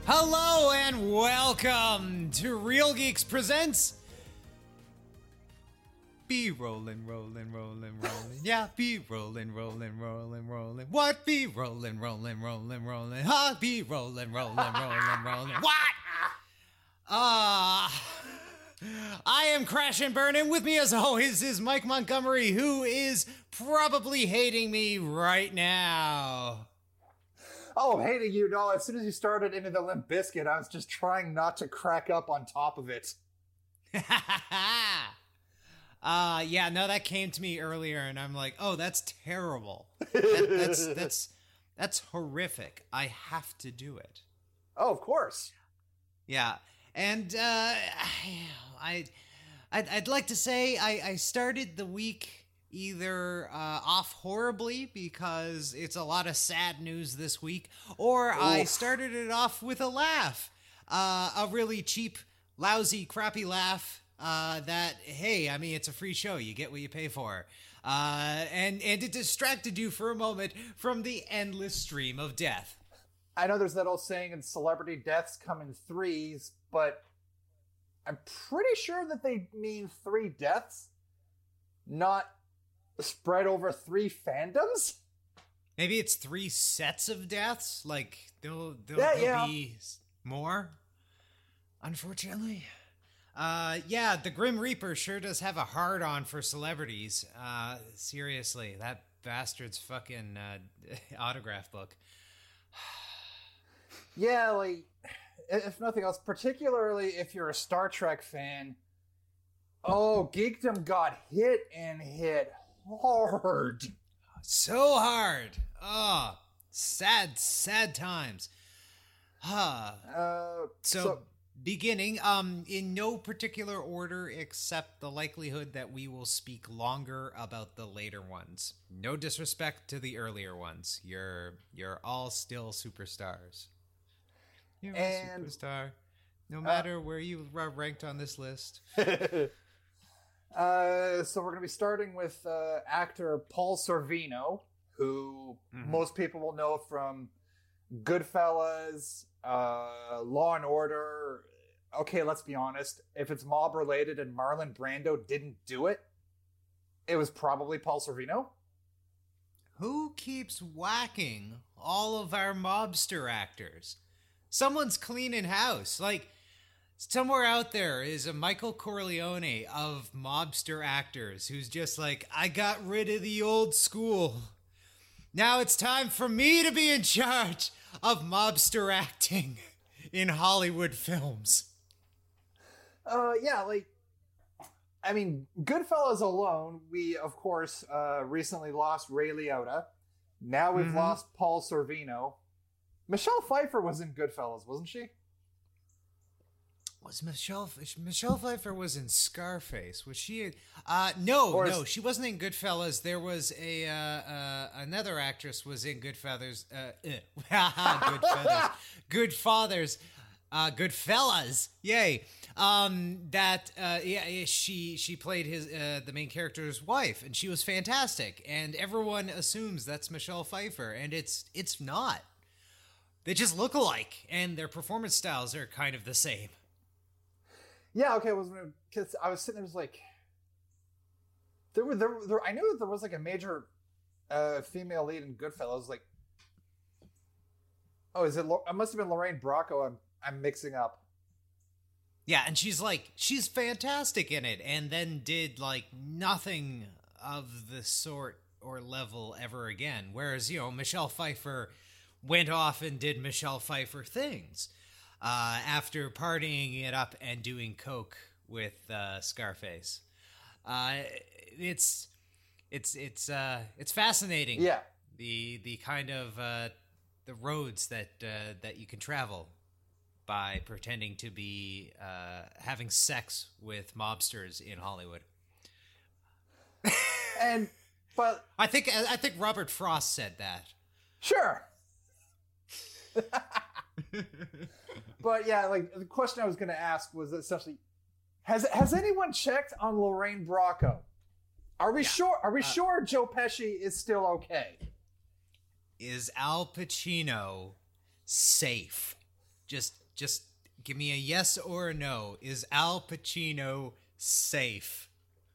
Hello and welcome to Real Geeks Presents Be Rollin', Rollin', Rollin', Rollin'. Yeah, be rollin', Rollin', Rollin', Rollin'. What? Be rollin', Rollin', Rollin', Rollin'. Huh? Be rollin', Rollin', Rollin', Rollin'. What? I am Crash and Burn, and with me as always is Mike Montgomery, who is probably hating me right now. Oh, hating you. No, as soon as you started into the Limp Bizkit, I was just trying not to crack up on top of it. Yeah, no, that came to me earlier, and I'm like, oh, that's terrible. That's horrific. I have to do it. Oh, of course. Yeah, and I'd like to say I started the week either off horribly because it's a lot of sad news this week, or I started it off with a laugh, a really cheap, lousy, crappy laugh. That, hey, I mean, it's a free show. You get what you pay for. And it distracted you for a moment from the endless stream of death. I know there's that old saying, and celebrity deaths come in threes, but I'm pretty sure that they mean 3 deaths, not spread over 3 fandoms? Maybe it's 3 sets of deaths? Like, there'll be more? Unfortunately. Yeah, the Grim Reaper sure does have a hard-on for celebrities. Seriously, that bastard's fucking autograph book. Yeah, like, if nothing else, particularly if you're a Star Trek fan, geekdom got hit hard. So hard. Oh, sad times. So beginning, in no particular order except the likelihood that we will speak longer about the later ones. No disrespect to the earlier ones. You're all still superstars. You're a superstar. No matter where you are ranked on this list. So we're going to be starting with actor Paul Sorvino, who most people will know from Goodfellas, Law and Order. Okay, let's be honest. If it's mob related and Marlon Brando didn't do it, it was probably Paul Sorvino. Who keeps whacking all of our mobster actors? Someone's cleaning house. Like, somewhere out there is a Michael Corleone of mobster actors who's just like, I got rid of the old school. Now it's time for me to be in charge of mobster acting in Hollywood films. Yeah, like, I mean, Goodfellas alone, we, of course, recently lost Ray Liotta. Now we've lost Paul Sorvino. Michelle Pfeiffer was in Goodfellas, wasn't she? Was Michelle Pfeiffer was in Scarface? Was she? No, she wasn't in Goodfellas. There was another actress was in Goodfellas. Goodfellas. Yay! She played the main character's wife, and she was fantastic. And everyone assumes that's Michelle Pfeiffer, and it's not. They just look alike, and their performance styles are kind of the same. Yeah, okay, because I was sitting there, was like, there. I knew that there was like a major female lead in Goodfellas. Like, oh, is it? It must have been Lorraine Bracco. I'm mixing up. Yeah, and she's fantastic in it, and then did like nothing of the sort or level ever again. Whereas, Michelle Pfeiffer went off and did Michelle Pfeiffer things. After partying it up and doing coke with Scarface, it's fascinating. Yeah, the kind of the roads that you can travel by pretending to be having sex with mobsters in Hollywood. But I think Robert Frost said that. Sure. But yeah, like the question I was going to ask was essentially, has anyone checked on Lorraine Bracco? Are we sure? Are we sure Joe Pesci is still okay? Is Al Pacino safe? Just give me a yes or a no. Is Al Pacino safe?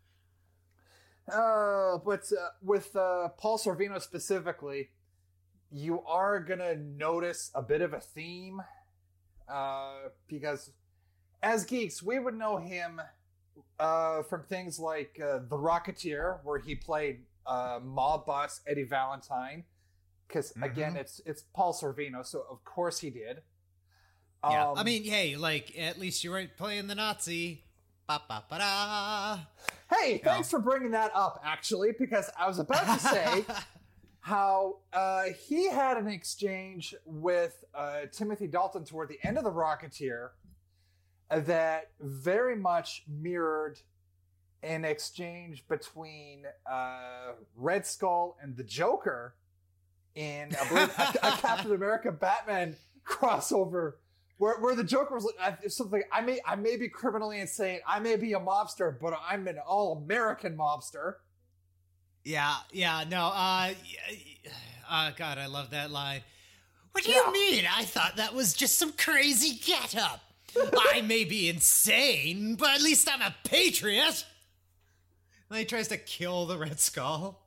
But with Paul Sorvino specifically, you are gonna notice a bit of a theme, because as geeks, we would know him from things like The Rocketeer, where he played mob boss Eddie Valentine. Because again, it's Paul Sorvino, so of course he did. Yeah, I mean, hey, like at least you weren't playing the Nazi. Ba-ba-ba-da. Hey, thanks for bringing that up, actually, because I was about to say how he had an exchange with Timothy Dalton toward the end of The Rocketeer that very much mirrored an exchange between Red Skull and the Joker in, I believe, a Captain America Batman crossover. Where the Joker was something, I may be criminally insane, I may be a mobster, but I'm an all-American mobster. Yeah, no, God, I love that line. What do you mean? I thought that was just some crazy get-up. I may be insane, but at least I'm a patriot. And he tries to kill the Red Skull.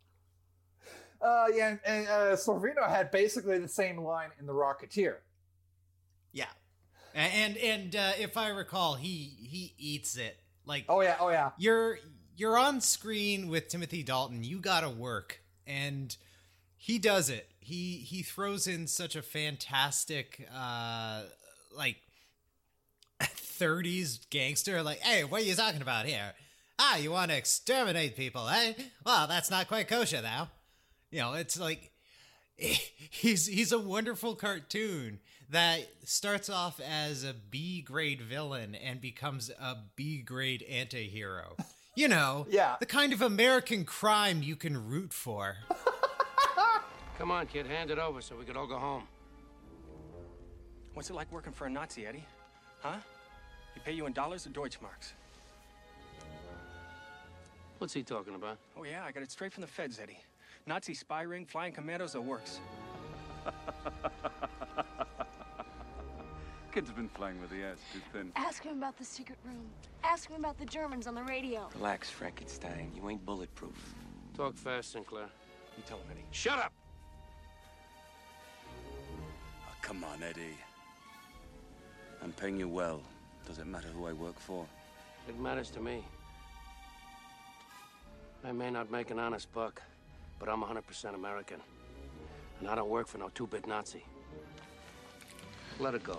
And Sorvino had basically the same line in The Rocketeer. Yeah, and if I recall, he eats it. Like, oh yeah. You're on screen with Timothy Dalton. You gotta work, and he does it. He throws in such a fantastic like 30s gangster. Like, hey, what are you talking about here? You want to exterminate people, eh? Well, that's not quite kosher now. You know, it's like he's a wonderful cartoon that starts off as a B-grade villain and becomes a B-grade anti-hero. You know, the kind of American crime you can root for. Come on, kid, hand it over so we could all go home. What's it like working for a Nazi, Eddie? Huh? He pay you in dollars or Deutschmarks? What's he talking about? Oh, yeah, I got it straight from the feds, Eddie. Nazi spy ring, flying commandos, the works. Kids have been flying with the ass too thin. Ask him about the secret room. Ask him about the Germans on the radio. Relax, Frankenstein. You ain't bulletproof. Talk fast, Sinclair. You tell him, Eddie. Shut up! Oh, come on, Eddie. I'm paying you well. Does it matter who I work for? It matters to me. I may not make an honest buck, but I'm 100% American. And I don't work for no two-bit Nazi. Let it go.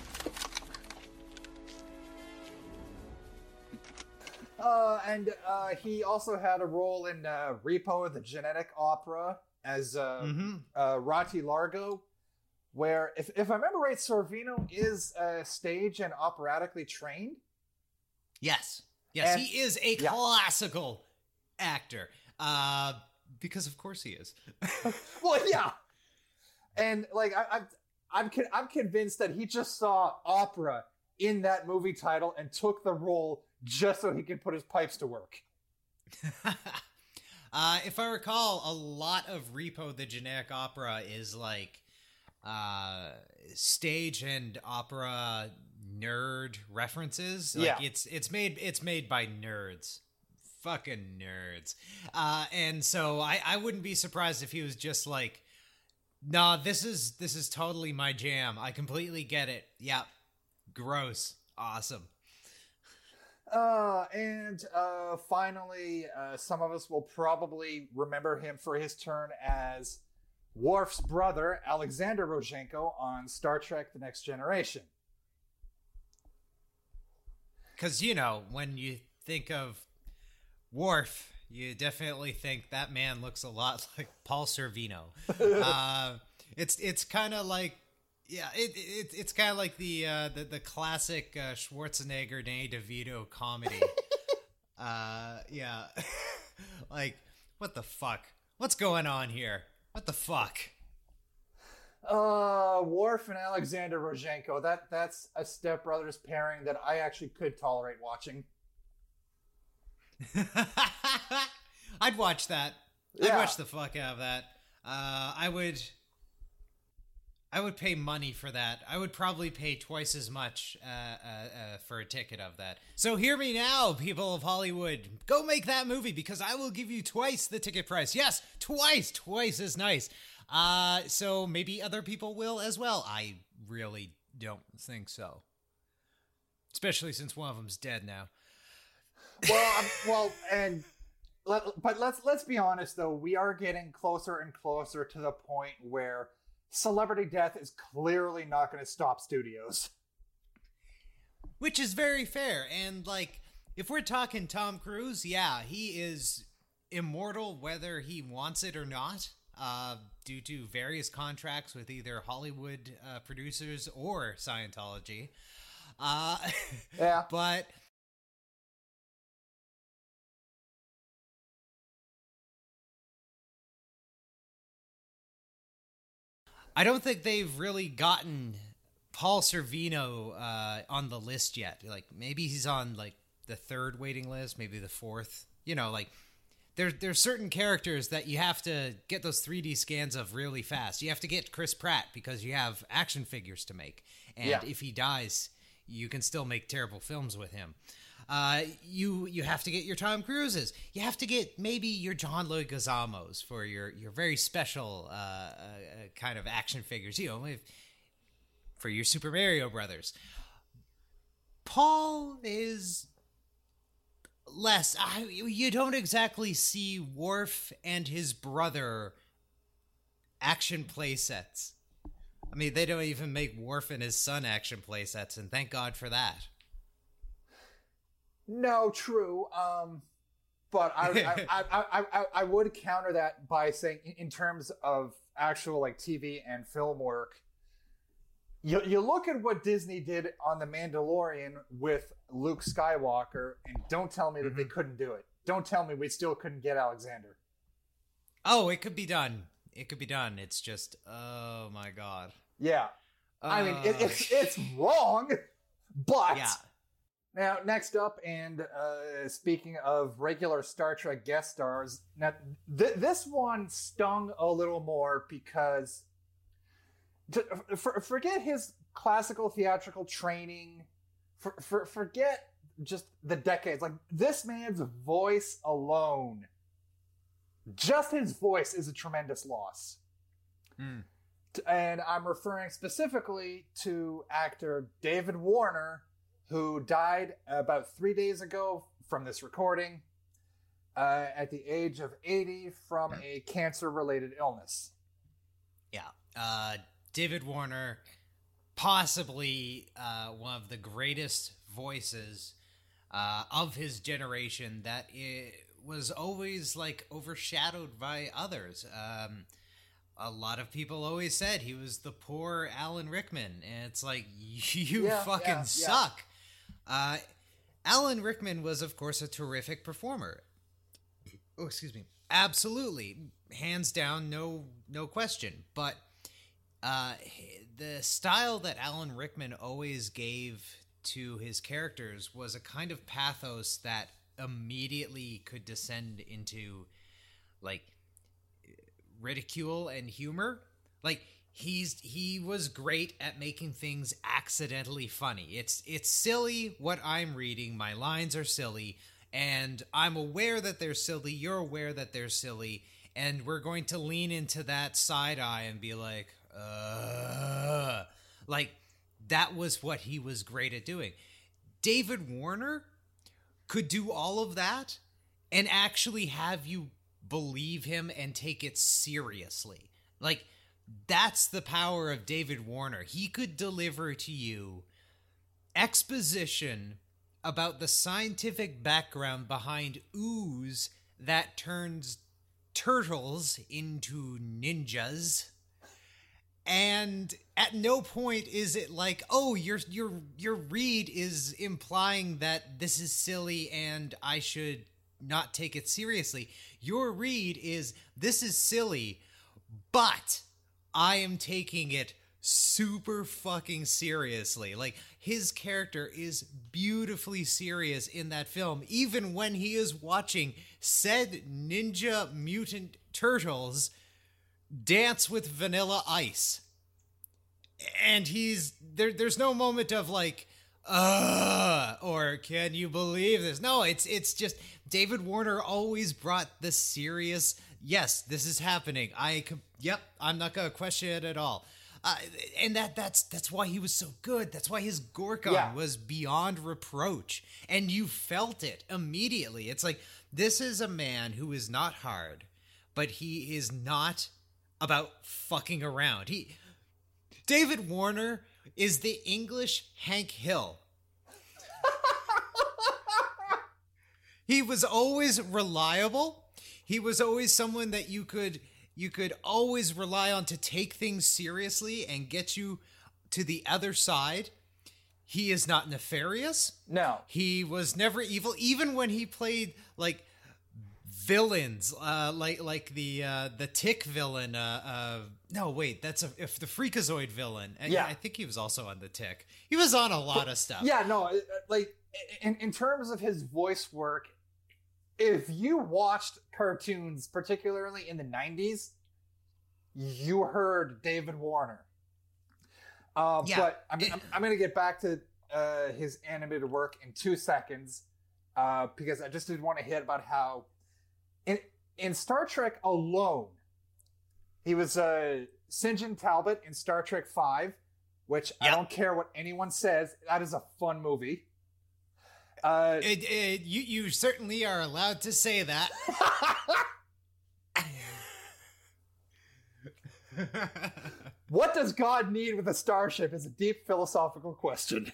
And he also had a role in Repo, the Genetic Opera, as Rati Largo, where, if I remember right, Sorvino is stage and operatically trained. Yes, and he is a classical actor, because of course he is. Well, yeah, and like I'm convinced that he just saw opera in that movie title and took the role just so he could put his pipes to work. If I recall, a lot of Repo the Genetic Opera is like stage and opera nerd references. Like it's made by nerds. Fucking nerds. And so I wouldn't be surprised if he was just like, nah, this is totally my jam. I completely get it. Yep. Gross. Awesome. And finally, some of us will probably remember him for his turn as Worf's brother, Alexander Rozhenko, on Star Trek The Next Generation. Because, you know, when you think of Worf, you definitely think that man looks a lot like Paul Sorvino. It's kind of like, yeah, it's kind of like the classic Schwarzenegger Danny DeVito comedy. Yeah, like what the fuck? What's going on here? What the fuck? Worf and Alexander Rozhenko. That's a Step Brothers pairing that I actually could tolerate watching. I'd watch that. I'd watch the fuck out of that. I I would pay money for that. I would probably pay twice as much for a ticket of that. So hear me now, people of Hollywood. Go make that movie because I will give you twice the ticket price. Yes, twice as nice. So maybe other people will as well. I really don't think so. Especially since one of them's dead now. But let's be honest though, we are getting closer and closer to the point where celebrity death is clearly not going to stop studios. Which is very fair. And, like, if we're talking Tom Cruise, yeah, he is immortal whether he wants it or not, due to various contracts with either Hollywood producers or Scientology. Yeah. But... I don't think they've really gotten Paul Sorvino on the list yet. Like, maybe he's on, like, the third waiting list, maybe the fourth. You know, like, there's certain characters that you have to get those 3D scans of really fast. You have to get Chris Pratt because you have action figures to make. And if he dies, you can still make terrible films with him. You have to get your Tom Cruises. You have to get maybe your John Leguizamos for your very special kind of action figures. You know, for your Super Mario Brothers. Paul is less. You don't exactly see Worf and his brother action play sets. I mean, they don't even make Worf and his son action play sets, and thank God for that. No, true. But I would counter that by saying, in terms of actual like TV and film work, you look at what Disney did on The Mandalorian with Luke Skywalker, and don't tell me that they couldn't do it. Don't tell me we still couldn't get Alexander. Oh, it could be done. It could be done. It's just, oh my God. Yeah. I mean, it's wrong, but... Yeah. Now, next up, and speaking of regular Star Trek guest stars, now this one stung a little more because forget his classical theatrical training, forget just the decades. Like, this man's voice alone, just his voice is a tremendous loss. And I'm referring specifically to actor David Warner, who died about 3 days ago from this recording at the age of 80 from a cancer-related illness. Yeah. David Warner, possibly one of the greatest voices of his generation, that was always, like, overshadowed by others. A lot of people always said he was the poor Alan Rickman, and it's like, you fucking suck. Alan Rickman was, of course, a terrific performer. Oh, excuse me. Absolutely. Hands down, no question. But the style that Alan Rickman always gave to his characters was a kind of pathos that immediately could descend into, like, ridicule and humor. Like, he was great at making things accidentally funny. It's silly what I'm reading. My lines are silly, and I'm aware that they're silly. You're aware that they're silly, and we're going to lean into that side eye and be like, like, that was what he was great at doing. David Warner could do all of that and actually have you believe him and take it seriously. Like, that's the power of David Warner. He could deliver to you exposition about the scientific background behind ooze that turns turtles into ninjas. And at no point is it like, oh, your read is implying that this is silly and I should not take it seriously. Your read is, this is silly, but I am taking it super fucking seriously. Like, his character is beautifully serious in that film, even when he is watching said ninja mutant turtles dance with Vanilla Ice. and there's no moment of like, or can you believe this? No, it's just David Warner always brought the serious, yes, this is happening. I'm not going to question it at all. And that's why he was so good. That's why his Gorkon was beyond reproach. And you felt it immediately. It's like, this is a man who is not hard, but he is not about fucking around. David Warner is the English Hank Hill. He was always reliable. He was always someone that you could always rely on to take things seriously and get you to the other side. He is not nefarious. No. He was never evil, even when he played like villains, like the Tick villain. No, wait, that's if the Freakazoid villain. And yeah, I think he was also on the Tick. He was on a lot of stuff. Yeah, no, like in terms of his voice work, if you watched cartoons, particularly in the 90s, you heard David Warner. But I'm going to get back to his animated work in 2 seconds, because I just did want to hit about how in Star Trek alone, he was St. John Talbot in Star Trek V, which I don't care what anyone says, that is a fun movie. You certainly are allowed to say that. What does God need with a starship is a deep philosophical question.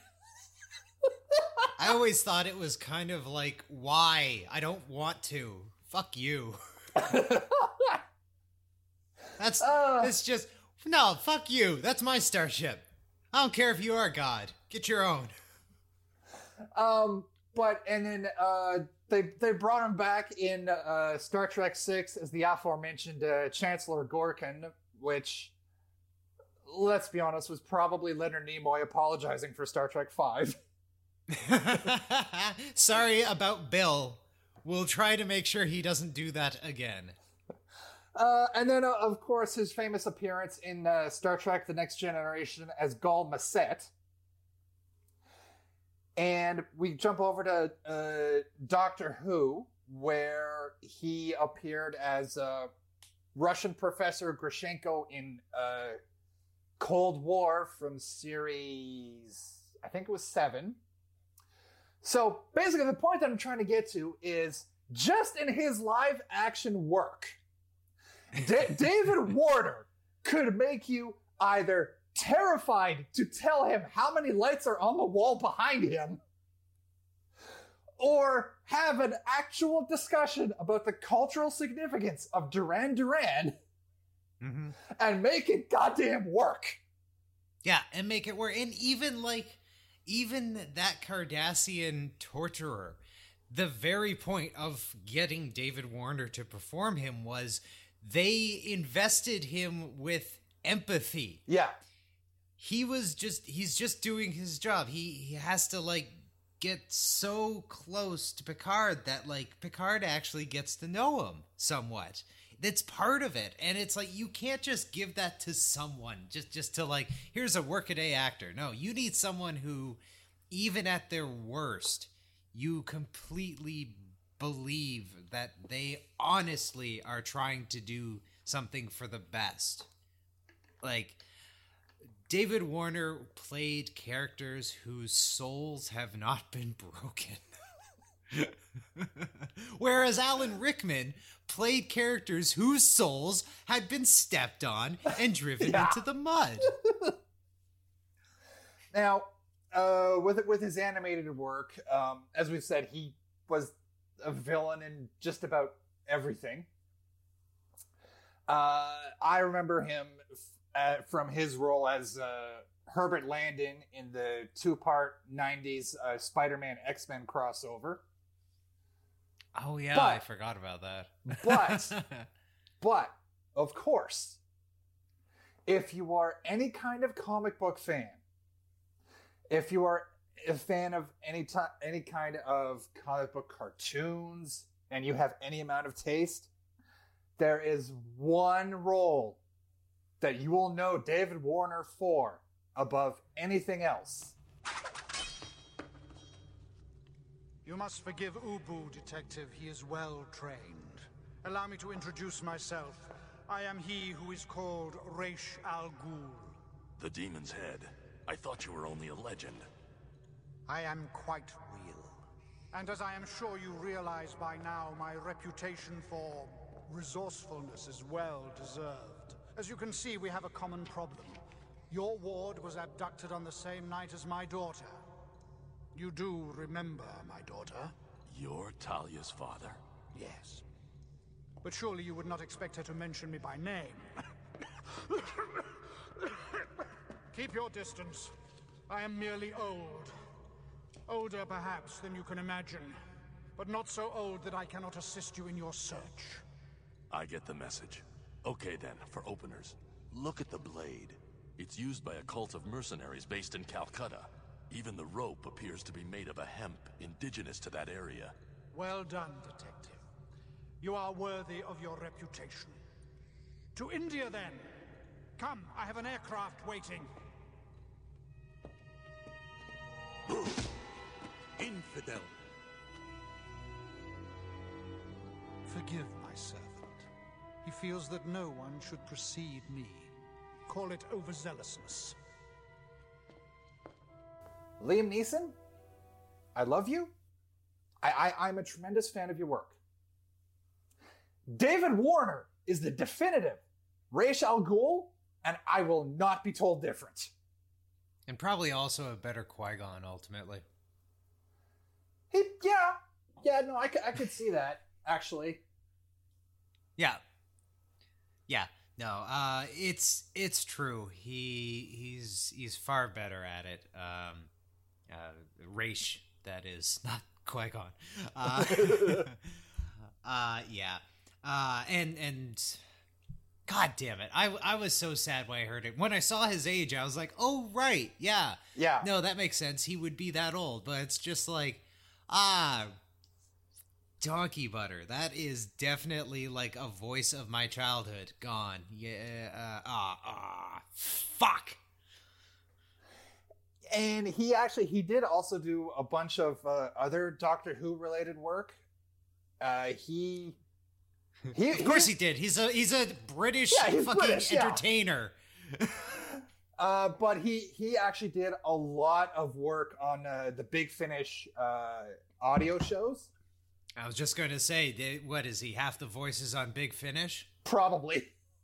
I always thought it was kind of like, why? I don't want to. Fuck you. It's just, no, fuck you. That's my starship. I don't care if you are God. Get your own. And then they brought him back in Star Trek VI as the aforementioned Chancellor Gorkon, which, let's be honest, was probably Leonard Nimoy apologizing for Star Trek V. Sorry about Bill. We'll try to make sure he doesn't do that again. And then, of course, his famous appearance in Star Trek The Next Generation as Gul Macet. And we jump over to Doctor Who, where he appeared as Russian Professor Grushenko in Cold War from series, I think it was 7. So basically the point that I'm trying to get to is just in his live action work, David Warner could make you either terrified to tell him how many lights are on the wall behind him, or have an actual discussion about the cultural significance of Duran Duran and make it goddamn work. Yeah, and make it work. And even that Cardassian torturer, the very point of getting David Warner to perform him was they invested him with empathy. Yeah. He's just doing his job. He has to get so close to Picard that Picard actually gets to know him somewhat. That's part of it. And it's you can't just give that to someone just to here's a workaday actor. No, you need someone who, even at their worst, you completely believe that they honestly are trying to do something for the best. David Warner played characters whose souls have not been broken. Whereas Alan Rickman played characters whose souls had been stepped on and driven into the mud. Now, with his animated work, as we've said, he was a villain in just about everything. I remember him from his role as Herbert Landon in the 2-part 90s Spider-Man X-Men crossover. Oh yeah, I forgot about that. But of course, if you are any kind of comic book fan, if you are a fan of any kind of comic book cartoons, and you have any amount of taste, there is one role that you will know David Warner for, above anything else. You must forgive Ubu, Detective. He is well trained. Allow me to introduce myself. I am he who is called Raish Al Ghul. The Demon's Head. I thought you were only a legend. I am quite real. And as I am sure you realize by now, my reputation for resourcefulness is well deserved. As you can see, we have a common problem. Your ward was abducted on the same night as my daughter. You do remember my daughter? You're Talia's father? Yes. But surely you would not expect her to mention me by name. Keep your distance. I am merely old. Older, perhaps, than you can imagine. But not so old that I cannot assist you in your search. I get the message. Okay then, for openers. Look at the blade. It's used by a cult of mercenaries based in Calcutta. Even the rope appears to be made of a hemp indigenous to that area. Well done, Detective. You are worthy of your reputation. To India, then. Come, I have an aircraft waiting. Infidel. Forgive my servant. He feels that no one should precede me. Call it overzealousness. Liam Neeson, I love you. I'm a tremendous fan of your work. David Warner is the definitive Ra's al Ghul, and I will not be told different. And probably also a better Qui-Gon, ultimately. No, I could see that, actually. Yeah. No, it's true. He's far better at it. Raish, that is, not Qui-Gon. And God damn it, I was so sad when I heard it. When I saw his age, I was like, oh right, yeah. No, that makes sense. He would be that old, but it's just like, donkey butter. That is definitely like a voice of my childhood gone. Fuck. And he did also do a bunch of other Doctor Who related work. Of course he did. He's a British entertainer. But he actually did a lot of work on the Big Finish audio shows. I was just going to say, what is he? Half the voices on Big Finish? Probably.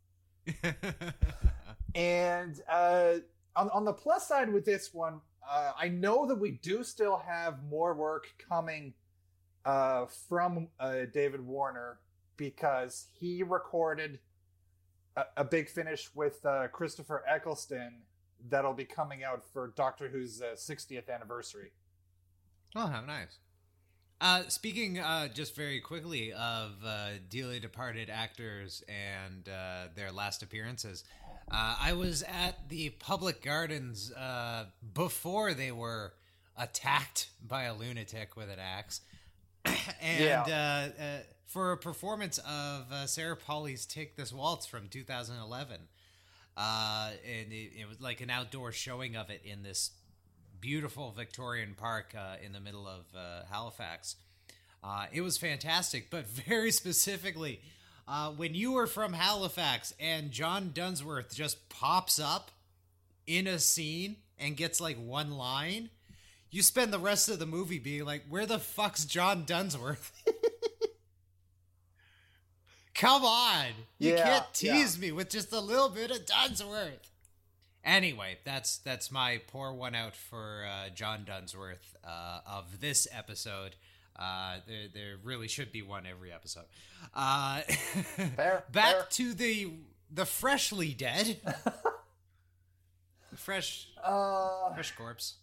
And on the plus side with this one, I know that we do still have more work coming from David Warner, because he recorded a Big Finish with Christopher Eccleston that'll be coming out for Doctor Who's 60th anniversary. Oh, how nice. Speaking just very quickly of dearly departed actors and their last appearances, I was at the Public Gardens before they were attacked by a lunatic with an axe. And for a performance of Sarah Polley's Take This Waltz from 2011. And it was like an outdoor showing of it in this beautiful Victorian park in the middle of Halifax. It was fantastic, but very specifically, when you were from Halifax and John Dunsworth just pops up in a scene and gets like one line, you spend the rest of the movie being like, where the fuck's John Dunsworth? Come on. You can't tease me with just a little bit of Dunsworth. Anyway, that's my pour one out for John Dunsworth of this episode. There really should be one every episode. Back to the freshly dead. fresh corpse.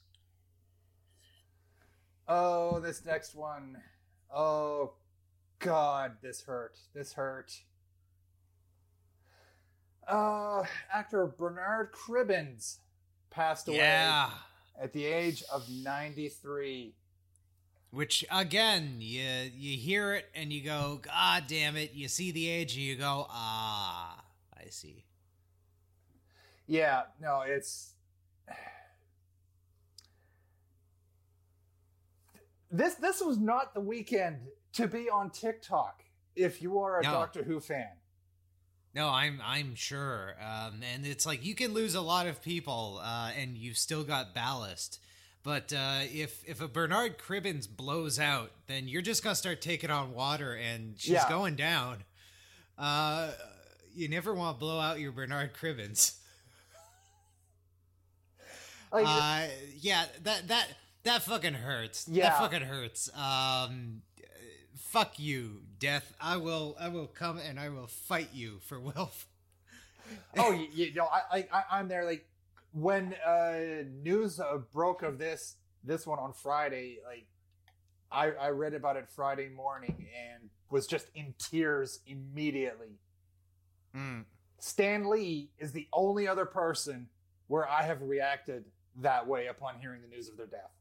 Oh, this next one. Oh, God, this hurt. Actor Bernard Cribbins passed away at the age of 93. Which, again, you hear it and you go, God damn it. You see the age and you go, I see. Yeah, no, it's this was not the weekend to be on TikTok if you are a Doctor Who fan. No, I'm sure. And it's like you can lose a lot of people and you've still got ballast. But if a Bernard Cribbins blows out, then you're just going to start taking on water and she's going down. You never want to blow out your Bernard Cribbins. Yeah, that fucking hurts. Yeah. That fucking hurts. Fuck you, Death. I will come and I will fight you for Wilf. Oh, you know, I'm there. Like when news broke of this one on Friday, like I read about it Friday morning and was just in tears immediately. Stan Lee is the only other person where I have reacted that way upon hearing the news of their death.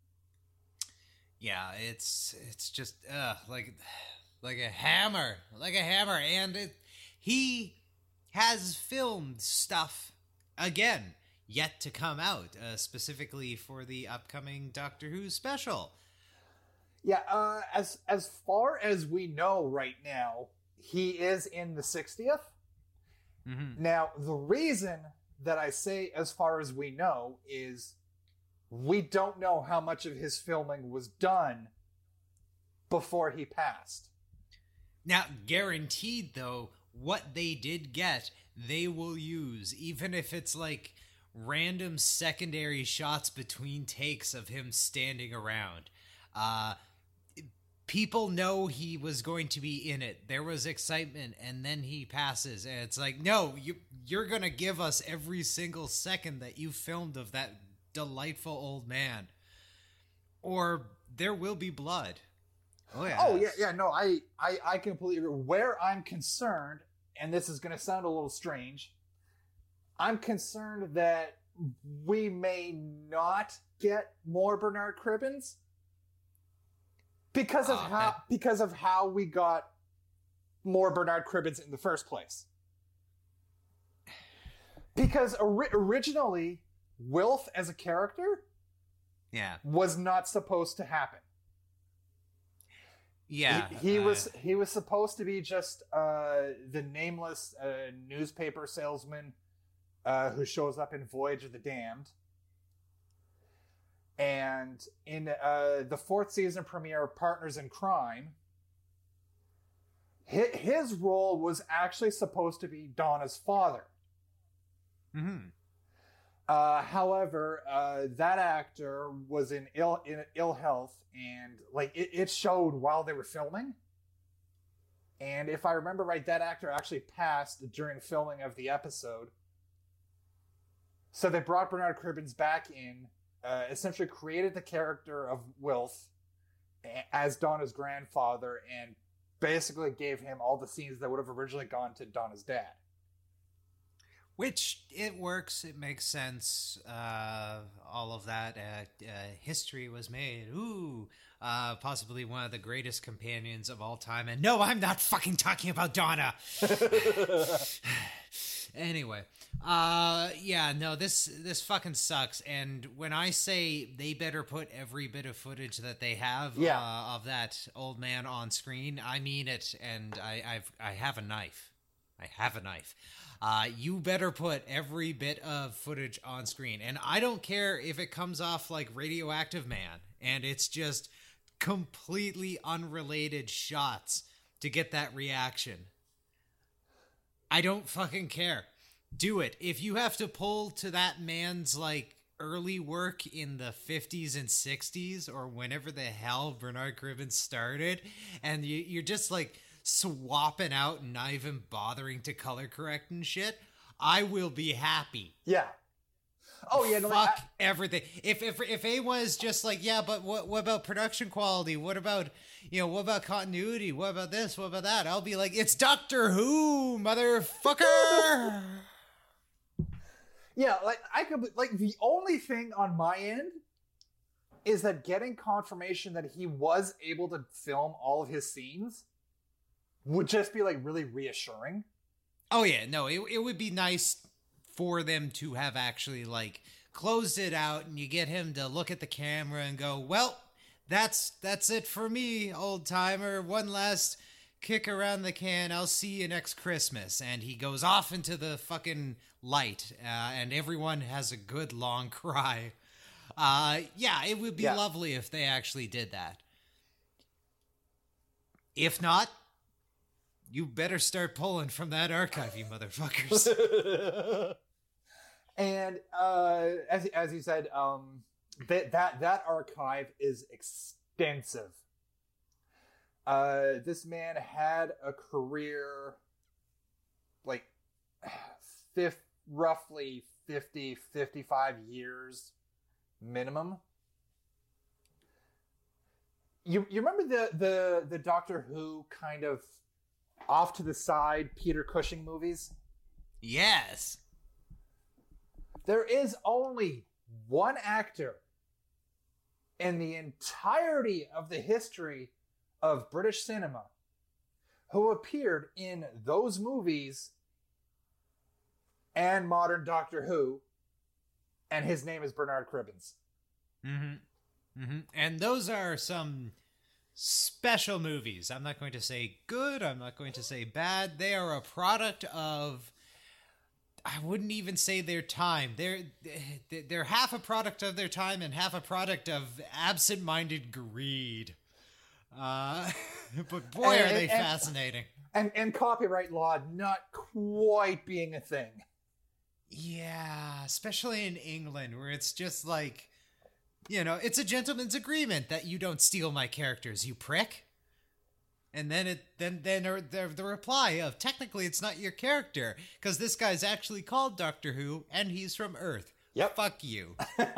Yeah, it's just like a hammer, and he has filmed stuff again yet to come out, specifically for the upcoming Doctor Who special. Yeah, as far as we know right now, he is in the 60th. Mm-hmm. Now, the reason that I say as far as we know is we don't know how much of his filming was done before he passed. Now, guaranteed, though, what they did get, they will use, even if it's like random secondary shots between takes of him standing around. People know he was going to be in it. There was excitement, and then he passes, and it's like, no, you're going to give us every single second that you filmed of that delightful old man, or there will be blood. Oh yeah. No, I completely agree. Where I'm concerned, and this is going to sound a little strange, I'm concerned that we may not get more Bernard Cribbins because of how we got more Bernard Cribbins in the first place. Because originally, Wilf as a character was not supposed to happen. Yeah. He was supposed to be just the nameless newspaper salesman who shows up in Voyage of the Damned. And in the 4th season premiere of Partners in Crime, his role was actually supposed to be Donna's father. Mm-hmm. However, that actor was in ill health, and like it showed while they were filming. And if I remember right, that actor actually passed during filming of the episode. So they brought Bernard Cribbins back in, essentially created the character of Wilf as Donna's grandfather, and basically gave him all the scenes that would have originally gone to Donna's dad. Which, it works, it makes sense, all of that. History was made. Possibly one of the greatest companions of all time. And no, I'm not fucking talking about Donna! Anyway, this fucking sucks. And when I say they better put every bit of footage that they have of that old man on screen, I mean it, and I have a knife. I have a knife. You better put every bit of footage on screen. And I don't care if it comes off like Radioactive Man and it's just completely unrelated shots to get that reaction. I don't fucking care. Do it. If you have to pull to that man's like early work in the 50s and 60s or whenever the hell Bernard Cribbins started, and you're just like swapping out and not even bothering to color correct and shit, I will be happy. Yeah. Oh yeah. No, fuck everything. If A was just like, yeah, but what about production quality? What about continuity? What about this? What about that? I'll be like, it's Doctor Who, motherfucker. Yeah, the only thing on my end is that getting confirmation that he was able to film all of his scenes would just be like really reassuring. Oh yeah, no, it would be nice for them to have actually like closed it out, and you get him to look at the camera and go, well, that's it for me, old timer. One last kick around the can. I'll see you next Christmas. And he goes off into the fucking light, and everyone has a good long cry. Yeah, it would be lovely if they actually did that. If not, you better start pulling from that archive, you motherfuckers. And as you said, that archive is extensive. This man had a career like roughly 50, 55 years minimum. You remember the Doctor Who kind of off to the side Peter Cushing movies? Yes. There is only one actor in the entirety of the history of British cinema who appeared in those movies and modern Doctor Who, and his name is Bernard Cribbins. Mm-hmm. Mm-hmm. And those are some special movies. I'm not going to say good, I'm not going to say bad. They are a product of, I wouldn't even say their time. They're half a product of their time and half a product of absent-minded greed. But boy, are they fascinating. And copyright law not quite being a thing. Yeah, especially in England, where it's just like, you know, it's a gentleman's agreement that you don't steal my characters, you prick. And then the reply of, technically it's not your character, because this guy's actually called Doctor Who, and he's from Earth. Yep. Fuck you.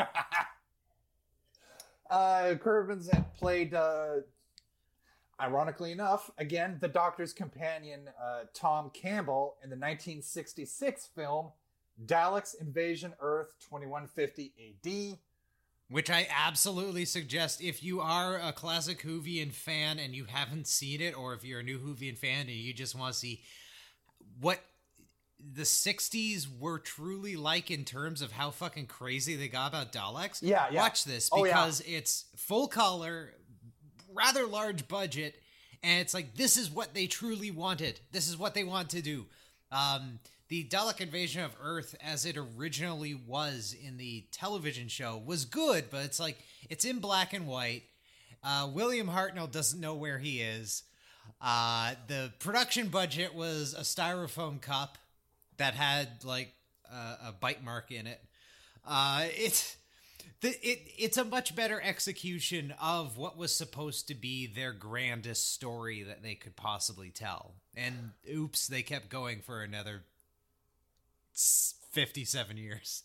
Cribbins had played, ironically enough, again, the Doctor's companion, Tom Campbell, in the 1966 film Daleks Invasion Earth 2150 AD. Which I absolutely suggest, if you are a classic Whovian fan and you haven't seen it, or if you're a new Whovian fan and you just want to see what the 60s were truly like in terms of how fucking crazy they got about Daleks, watch this, because it's full color, rather large budget, and it's like, this is what they truly wanted. This is what they want to do. The Dalek Invasion of Earth, as it originally was in the television show, was good, but it's like, it's in black and white. William Hartnell doesn't know where he is. The production budget was a styrofoam cup that had, like, a bite mark in it. It's a much better execution of what was supposed to be their grandest story that they could possibly tell. And oops, they kept going for another 57 years.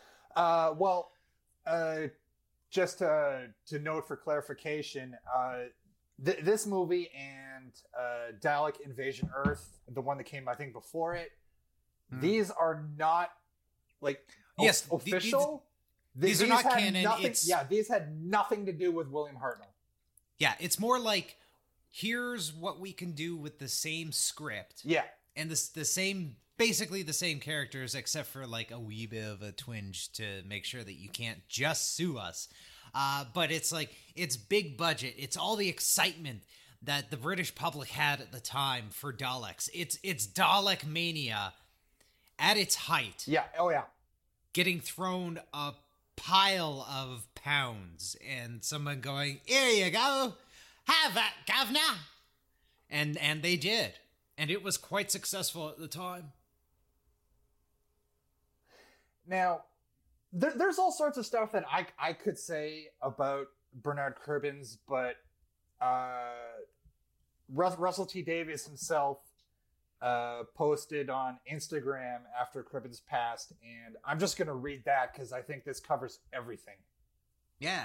Just to note for clarification, this movie and Dalek Invasion Earth, the one that came, I think, before it, these are not, like, official. These are not canon. These had nothing to do with William Hartnell. Yeah, it's more like, here's what we can do with the same script. Yeah. And the same, basically the same characters, except for like a wee bit of a twinge to make sure that you can't just sue us. But it's like, it's big budget. It's all the excitement that the British public had at the time for Daleks. It's Dalek mania at its height. Yeah. Oh yeah. Getting thrown a pile of pounds and someone going, here you go, have that, governor. And they did. And it was quite successful at the time. Now, there's all sorts of stuff that I could say about Bernard Cribbins, but Russell T Davies himself posted on Instagram after Cribbins passed, and I'm just going to read that because I think this covers everything. Yeah.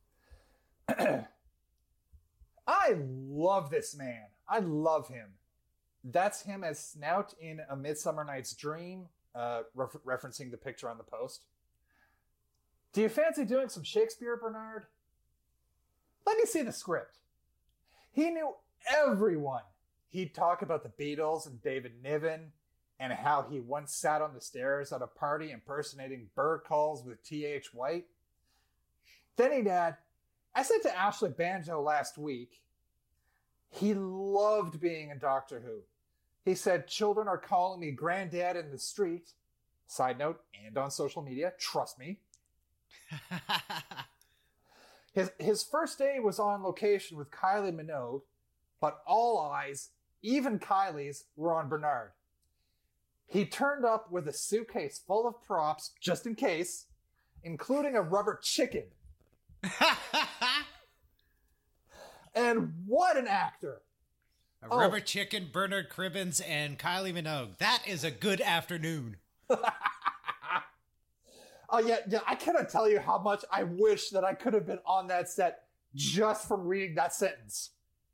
I love this man. I love him. That's him as Snout in A Midsummer Night's Dream, referencing the picture on the post. Do you fancy doing some Shakespeare, Bernard? Let me see the script. He knew everyone. He'd talk about the Beatles and David Niven and how he once sat on the stairs at a party impersonating bird calls with T.H. White. Then he'd add, I said to Ashley Banjo last week, he loved being in Doctor Who. He said, children are calling me granddad in the street. Side note, and on social media, trust me. His first day was on location with Kylie Minogue, but all eyes, even Kylie's, were on Bernard. He turned up with a suitcase full of props, just in case, including a rubber chicken. And what an actor! A rubber chicken, Bernard Cribbins, and Kylie Minogue. That is a good afternoon. Oh, yeah, I cannot tell you how much I wish that I could have been on that set just from reading that sentence.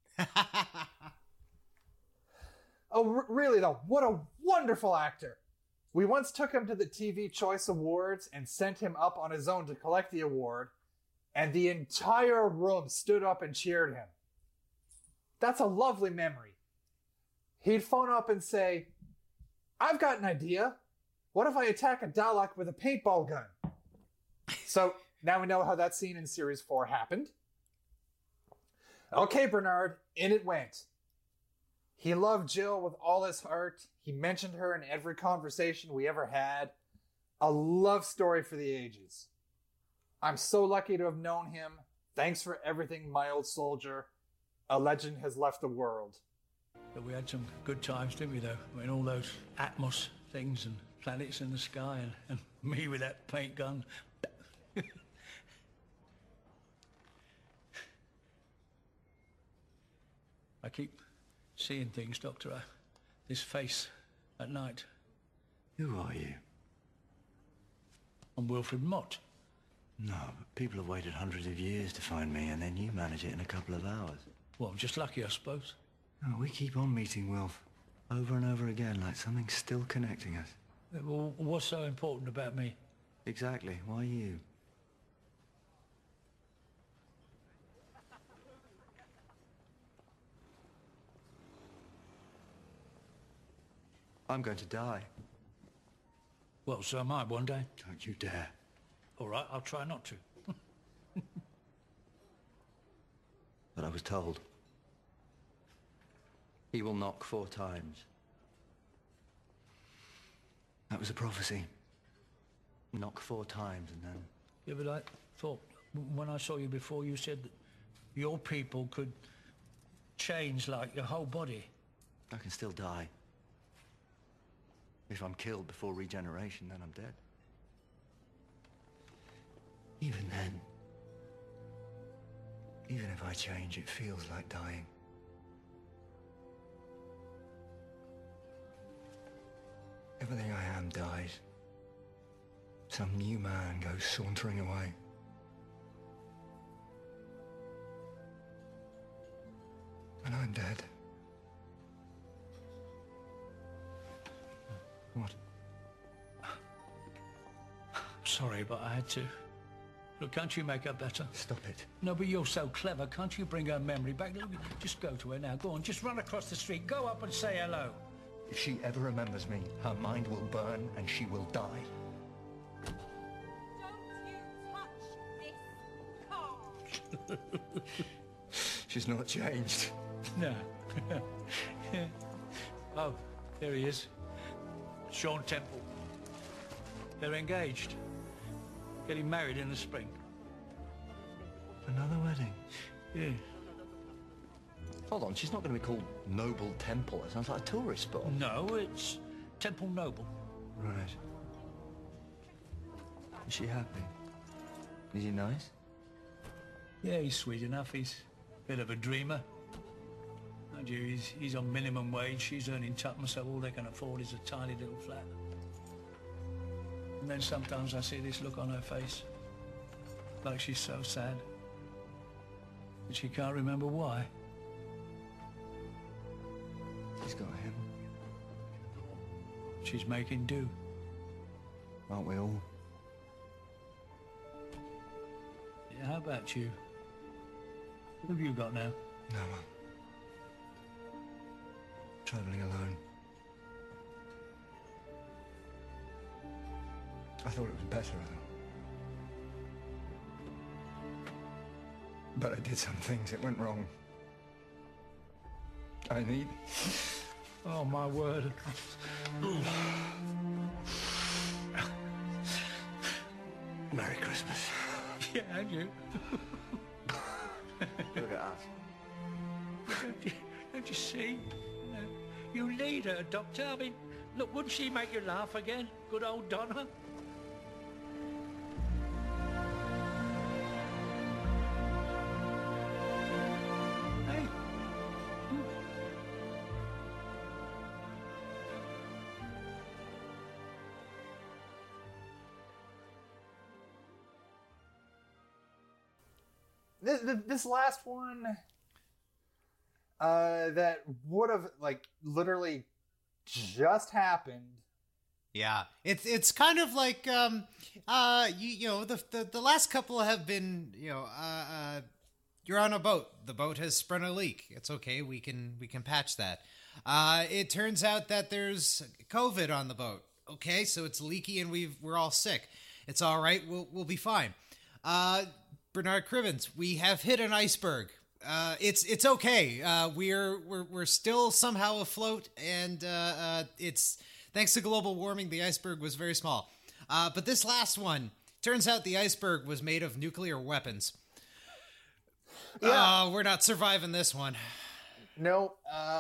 Really, though, what a wonderful actor. We once took him to the TV Choice Awards and sent him up on his own to collect the award, and the entire room stood up and cheered him. That's a lovely memory. He'd phone up and say, I've got an idea. What if I attack a Dalek with a paintball gun? So now we know how that scene in Series 4 happened. Okay, Bernard, in it went. He loved Jill with all his heart. He mentioned her in every conversation we ever had. A love story for the ages. I'm so lucky to have known him. Thanks for everything, my old soldier. A legend has left the world. But we had some good times, didn't we, though? I mean, all those Atmos things and planets in the sky and me with that paint gun. I keep seeing things, Doctor. This face at night. Who are you? I'm Wilfred Mott. No, but people have waited hundreds of years to find me, and then you manage it in a couple of hours. Well, I'm just lucky, I suppose. No, we keep on meeting Wilf over and over again, like something's still connecting us. Well, what's so important about me? Exactly. Why you? I'm going to die. Well, so am I one day. Don't you dare. All right, I'll try not to. But I was told. He will knock 4 times. That was a prophecy. Knock 4 times and then... Yeah, but I thought, when I saw you before, you said that your people could change, like, your whole body. I can still die. If I'm killed before regeneration, then I'm dead. Even then, even if I change, it feels like dying. Everything I am dies. Some new man goes sauntering away. And I'm dead. What? Sorry, but I had to. Look, can't you make her better? Stop it. No, but you're so clever. Can't you bring her memory back? Look, just go to her now. Go on, just run across the street. Go up and say hello. If she ever remembers me, her mind will burn and she will die. Don't you touch this car. She's not changed. No. Oh, there he is. Sean Temple. They're engaged. Getting married in the spring. Another wedding? Yeah. Hold on, she's not going to be called Noble Temple. It sounds like a tourist spot. No, it's Temple Noble. Right. Is she happy? Is he nice? Yeah, he's sweet enough. He's a bit of a dreamer. Mind you, he's on minimum wage. She's earning tuppence, so all they can afford is a tiny little flat. And then sometimes I see this look on her face. Like she's so sad. And she can't remember why. She's got him. She's making do. Aren't we all? Yeah, how about you? What have you got now? No one. Traveling alone. I thought it was better. But I did some things that went wrong. I need... Oh, my word. Merry Christmas. Yeah, and you. Look at us. Don't you see? You need her, Doctor. I mean, look, wouldn't she make you laugh again? Good old Donna. Hey. This last one, that would have like literally just happened. Yeah, it's kind of like you know the last couple have been you're on a boat. The boat has sprung a leak. It's okay. We can patch that. It turns out that there's COVID on the boat. Okay, so it's leaky and we're all sick. It's all right. We'll be fine. Bernard Cribbins, we have hit an iceberg. It's okay. We're still somehow afloat, and it's thanks to global warming. The iceberg was very small, but this last one turns out the iceberg was made of nuclear weapons. Yeah. We're not surviving this one. No,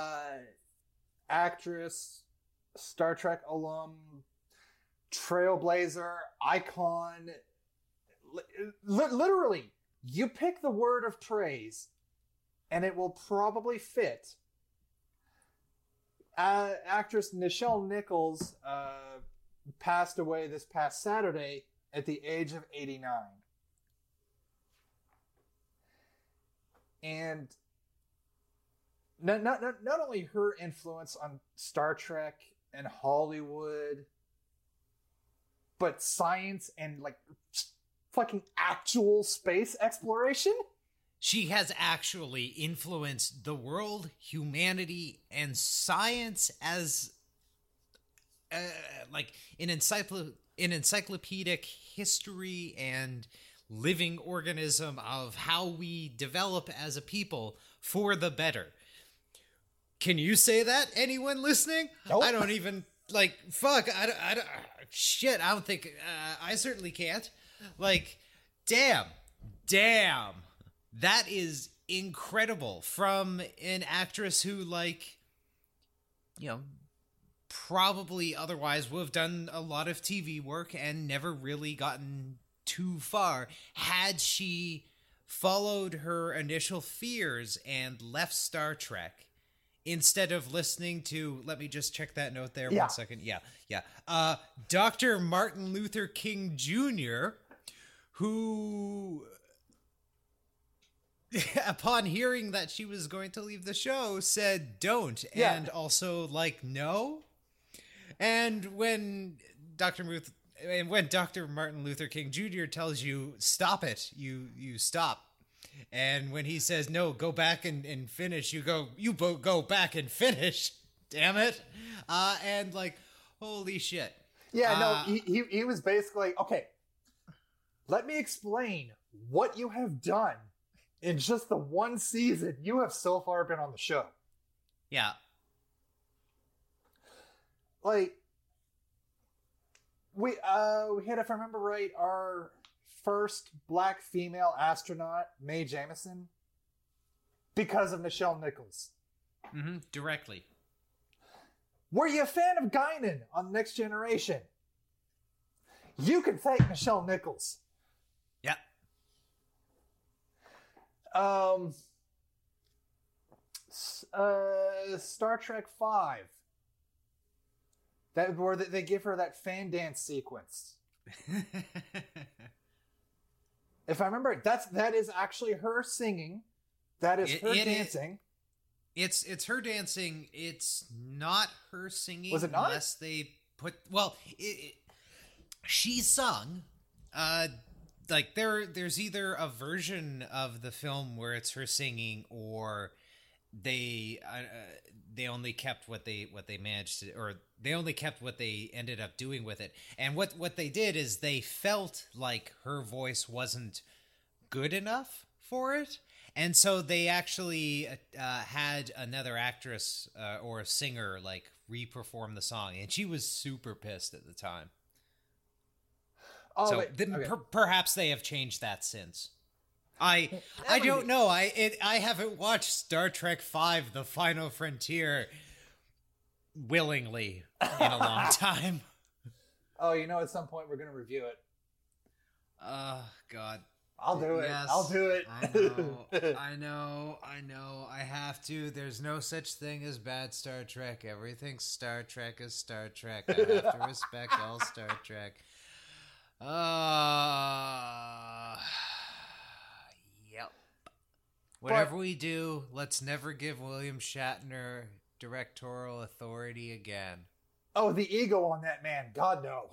actress, Star Trek alum, trailblazer, icon. Literally, you pick the word of praise, and it will probably fit. Actress Nichelle Nichols passed away this past Saturday at the age of 89. And not only her influence on Star Trek and Hollywood, but science and like fucking actual space exploration. She has actually influenced the world, humanity, and science as like an encyclopedic history and living organism of how we develop as a people for the better. Can you say that? Anyone listening? Nope. I don't even fuck. I don't shit. I don't think I certainly can't. Like, damn. That is incredible from an actress who, probably otherwise would have done a lot of TV work and never really gotten too far had she followed her initial fears and left Star Trek instead of listening to, let me just check that note there 1 second. Yeah. Dr. Martin Luther King Jr., who, upon hearing that she was going to leave the show, said don't, and also no. And when Dr. Martin Luther King Jr. tells you stop it, you stop. And when he says no, go back and finish, you go back and finish. Damn it. And holy shit. Yeah, no, he was basically, okay, let me explain what you have done in just the one season you have so far been on the show. Yeah. We had, if I remember right, our first black female astronaut, Mae Jemison, because of Nichelle Nichols. Mm-hmm. Directly. Were you a fan of Guinan on Next Generation? You can thank Nichelle Nichols. Yeah. Star Trek V. Where they give her that fan dance sequence. If I remember, that is actually her singing. That is her dancing. It's her dancing. It's not her singing. Was it not? Unless they put... Well, she sung. There's either a version of the film where it's her singing, or they only kept what they managed to, or they only kept what they ended up doing with it. And what they did is they felt like her voice wasn't good enough for it, and so they actually had another actress or a singer like re-perform the song, and she was super pissed at the time. Perhaps they have changed that since. I don't know. I haven't watched Star Trek V: The Final Frontier willingly in a long time. Oh, at some point we're going to review it. God. I'll do it. Yes, I'll do it. I know. I have to. There's no such thing as bad Star Trek. Everything Star Trek is Star Trek. I have to respect all Star Trek. Yep. Whatever we do, let's never give William Shatner directorial authority again. Oh, the ego on that man. God, no.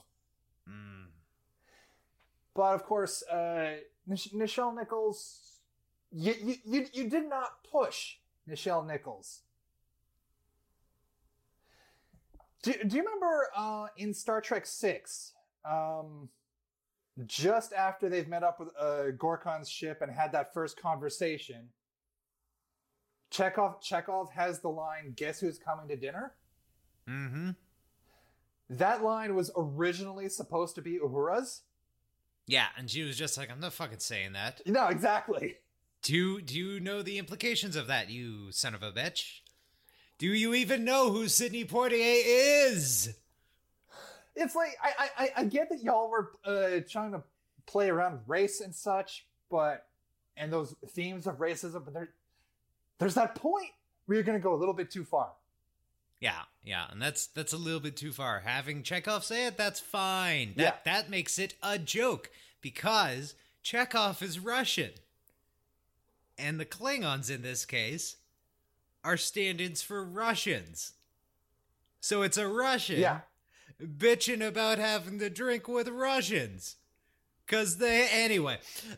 But, of course, Nichelle Nichols, you did not push Nichelle Nichols. Do you remember in Star Trek VI, just after they've met up with Gorkon's ship and had that first conversation, Chekhov has the line, "Guess who's coming to dinner?" Mm-hmm. That line was originally supposed to be Uhura's. Yeah, and she was just like, I'm not fucking saying that. No, exactly. Do you know the implications of that, you son of a bitch? Do you even know who Sidney Poitier is? It's like, I get that y'all were trying to play around with race and such, and those themes of racism, but there's that point where you're going to go a little bit too far. Yeah, and that's a little bit too far. Having Chekhov say it, that's fine. That makes it a joke, because Chekhov is Russian. And the Klingons, in this case, are stand-ins for Russians. So it's a Russian bitching about having to drink with Russians. Anyway.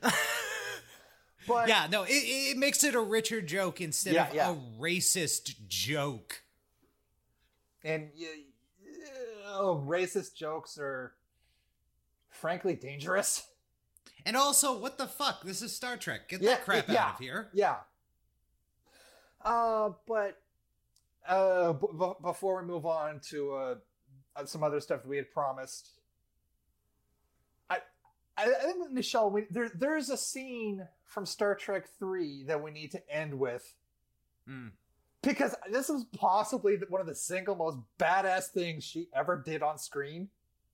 But it makes it a richer joke instead of a racist joke. And racist jokes are, frankly, dangerous. And also, what the fuck? This is Star Trek. Get that crap out of here. Yeah. But before we move on to some other stuff that we had promised, I think with Nichelle, there's a scene from Star Trek 3 that we need to end with. Because this was possibly one of the single most badass things she ever did on screen.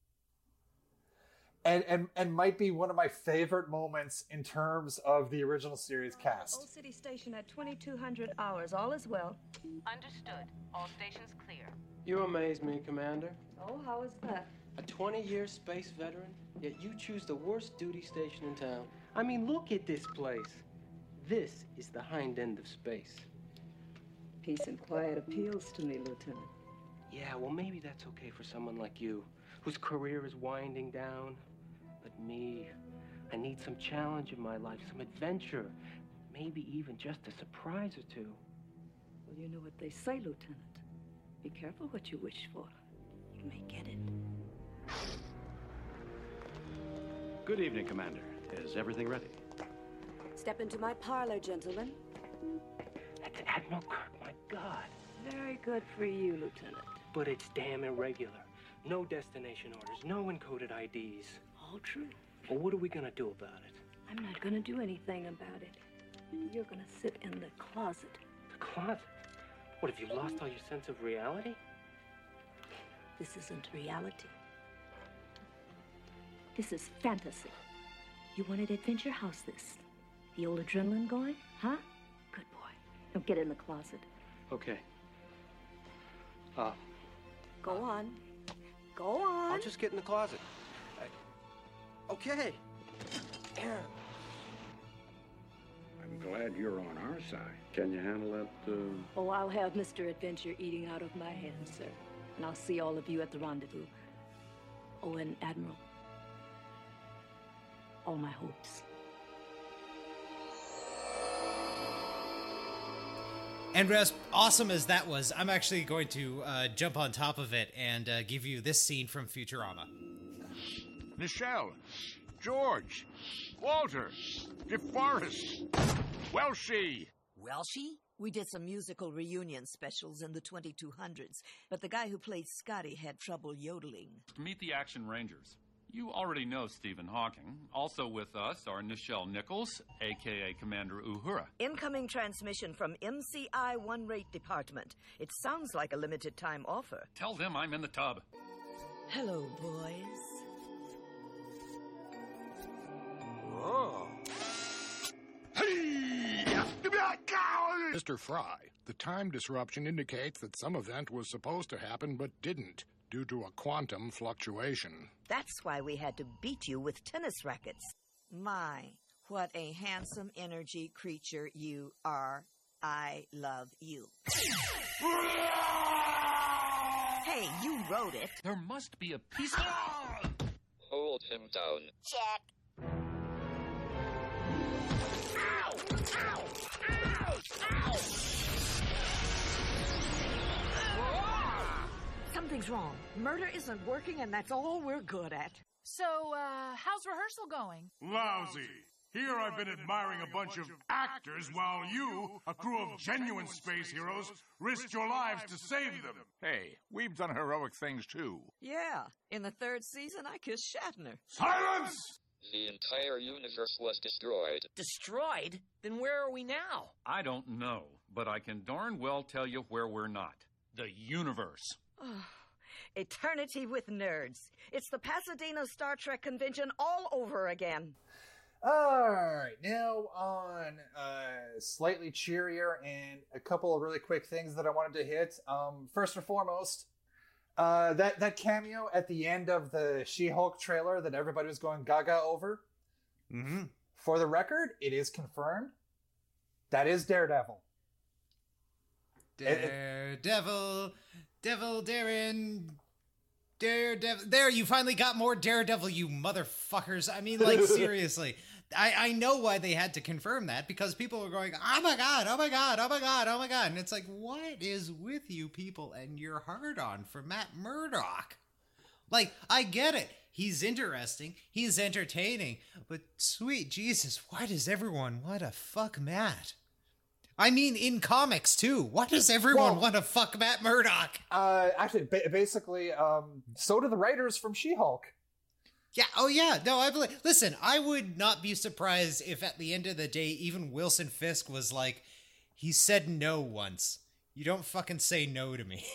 And might be one of my favorite moments in terms of the original series cast. Old City Station at 2200 hours. All is well. Understood. All stations clear. You amaze me, Commander. Oh, how is that? A 20-year space veteran, yet you choose the worst duty station in town. I mean, look at this place. This is the hind end of space. Peace and quiet appeals to me, Lieutenant. Yeah, well, maybe that's okay for someone like you, whose career is winding down. But me, I need some challenge in my life, some adventure, maybe even just a surprise or two. Well, you know what they say, Lieutenant. Be careful what you wish for. You may get it. Good evening, Commander. Is everything ready? Step into my parlor, gentlemen. That's Admiral Kirk, my God. Very good for you, Lieutenant. But it's damn irregular. No destination orders, no encoded IDs. All true. Well, what are we gonna do about it? I'm not gonna do anything about it. You're gonna sit in the closet. The closet? What, have you lost all your sense of reality? This isn't reality. This is fantasy. You wanted Adventure House this. The old adrenaline going, huh? Good boy. Now get in the closet. Okay. Go on. Go on. I'll just get in the closet. Okay. I'm glad you're on our side. Can you handle that? Oh, I'll have Mr. Adventure eating out of my hands, sir. And I'll see all of you at the rendezvous. Oh, and Admiral, all my hopes. And as awesome as that was, I'm actually going to jump on top of it and give you this scene from Futurama. Nichelle, George, Walter, DeForest, Welshie. Welshie? We did some musical reunion specials in the 2200s, but the guy who played Scotty had trouble yodeling. Meet the Action Rangers. You already know Stephen Hawking. Also with us are Nichelle Nichols, a.k.a. Commander Uhura. Incoming transmission from MCI One Rate Department. It sounds like a limited time offer. Tell them I'm in the tub. Hello, boys. Oh. Mr. Fry, the time disruption indicates that some event was supposed to happen but didn't, due to a quantum fluctuation. That's why we had to beat you with tennis rackets. My, what a handsome energy creature you are. I love you. Hey, you wrote it. There must be a piece. Hold him down. Check. Ow! Ow! Ow! Ow! Something's wrong. Murder isn't working, and that's all we're good at. So, how's rehearsal going? Lousy. Here I've been admiring a bunch of actors while you, a crew of genuine space heroes, risked your lives to save them. Hey, we've done heroic things too. Yeah. In the third season, I kissed Shatner. Silence! The entire universe was destroyed. Destroyed? Then where are we now? I don't know, but I can darn well tell you where we're not. The universe. Eternity with nerds. It's the Pasadena Star Trek convention all over again. Alright, now on slightly cheerier and a couple of really quick things that I wanted to hit. First and foremost, that cameo at the end of the She-Hulk trailer that everybody was going gaga over. Mm-hmm. For the record, it is confirmed. That is Daredevil. Daredevil, Darren, Daredevil. There, you finally got more Daredevil, you motherfuckers. I mean, like, seriously. I know why they had to confirm that, because people were going, oh my god, oh my god, oh my god, oh my god. And it's like, what is with you people and your hard-on for Matt Murdock? Like, I get it. He's interesting. He's entertaining. But sweet Jesus, why does everyone want to fuck Matt? I mean, in comics, too. Why does everyone want to fuck Matt Murdock? Actually, basically, so do the writers from She-Hulk. Yeah, oh yeah. No, I believe. Listen, I would not be surprised if at the end of the day, even Wilson Fisk was like, he said no once. You don't fucking say no to me.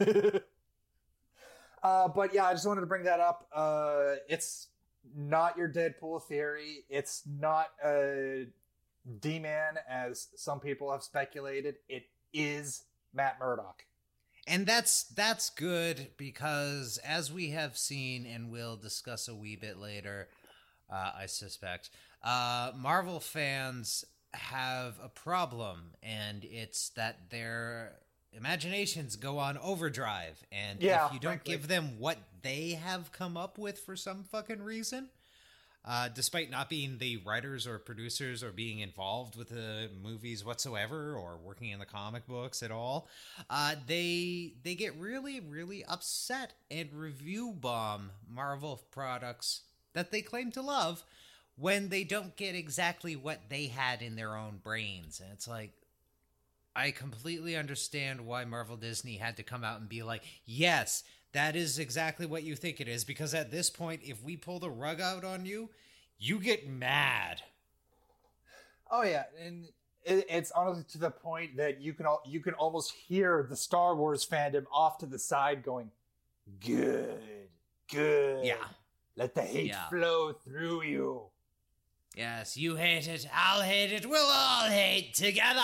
But yeah, I just wanted to bring that up. It's not your Deadpool theory. It's not D-Man, as some people have speculated. It is Matt Murdock. And that's good, because as we have seen and we'll discuss a wee bit later, I suspect, Marvel fans have a problem, and it's that their imaginations go on overdrive, and if you don't give them what they have come up with for some fucking reason, despite not being the writers or producers or being involved with the movies whatsoever or working in the comic books at all, they get really, really upset and review bomb Marvel products that they claim to love when they don't get exactly what they had in their own brains. And it's like, I completely understand why Marvel Disney had to come out and be like, yes, that is exactly what you think it is, because at this point, if we pull the rug out on you, you get mad. Oh yeah, and it's honestly to the point that you can almost hear the Star Wars fandom off to the side going, good. Yeah. Let the hate flow through you. Yes, you hate it, I'll hate it, we'll all hate together.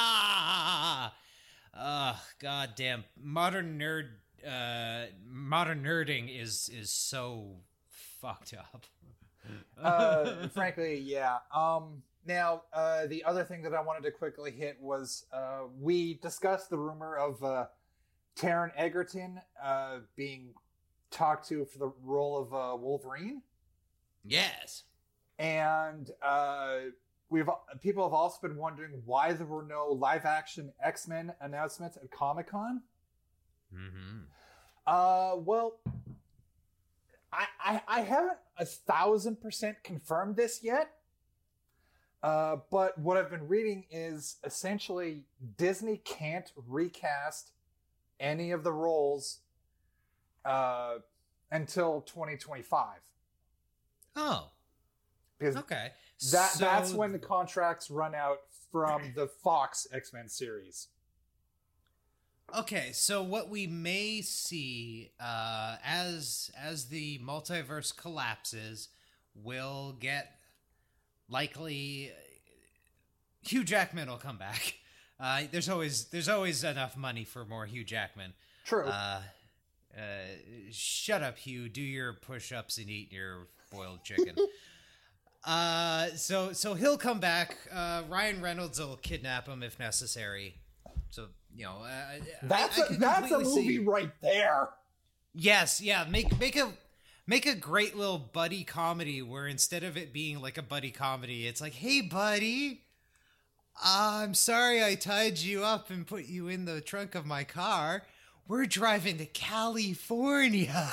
Goddamn, modern nerding is so fucked up. Frankly, yeah. Now, the other thing that I wanted to quickly hit was we discussed the rumor of Taron Egerton being talked to for the role of Wolverine. Yes. And people have also been wondering why there were no live-action X-Men announcements at Comic-Con. Mm-hmm. Well, I haven't 1,000% confirmed this yet. But what I've been reading is essentially Disney can't recast any of the roles until 2025. Oh. Because okay. That's when the contracts run out from the Fox X-Men series. Okay, so what we may see as the multiverse collapses, we'll get likely Hugh Jackman will come back. There's always enough money for more Hugh Jackman. True. Shut up, Hugh. Do your push-ups and eat your boiled chicken. So he'll come back. Ryan Reynolds will kidnap him if necessary. So that's a movie right there. Yes, yeah. Make a great little buddy comedy where instead of it being like a buddy comedy, it's like, hey, buddy, I'm sorry I tied you up and put you in the trunk of my car. We're driving to California.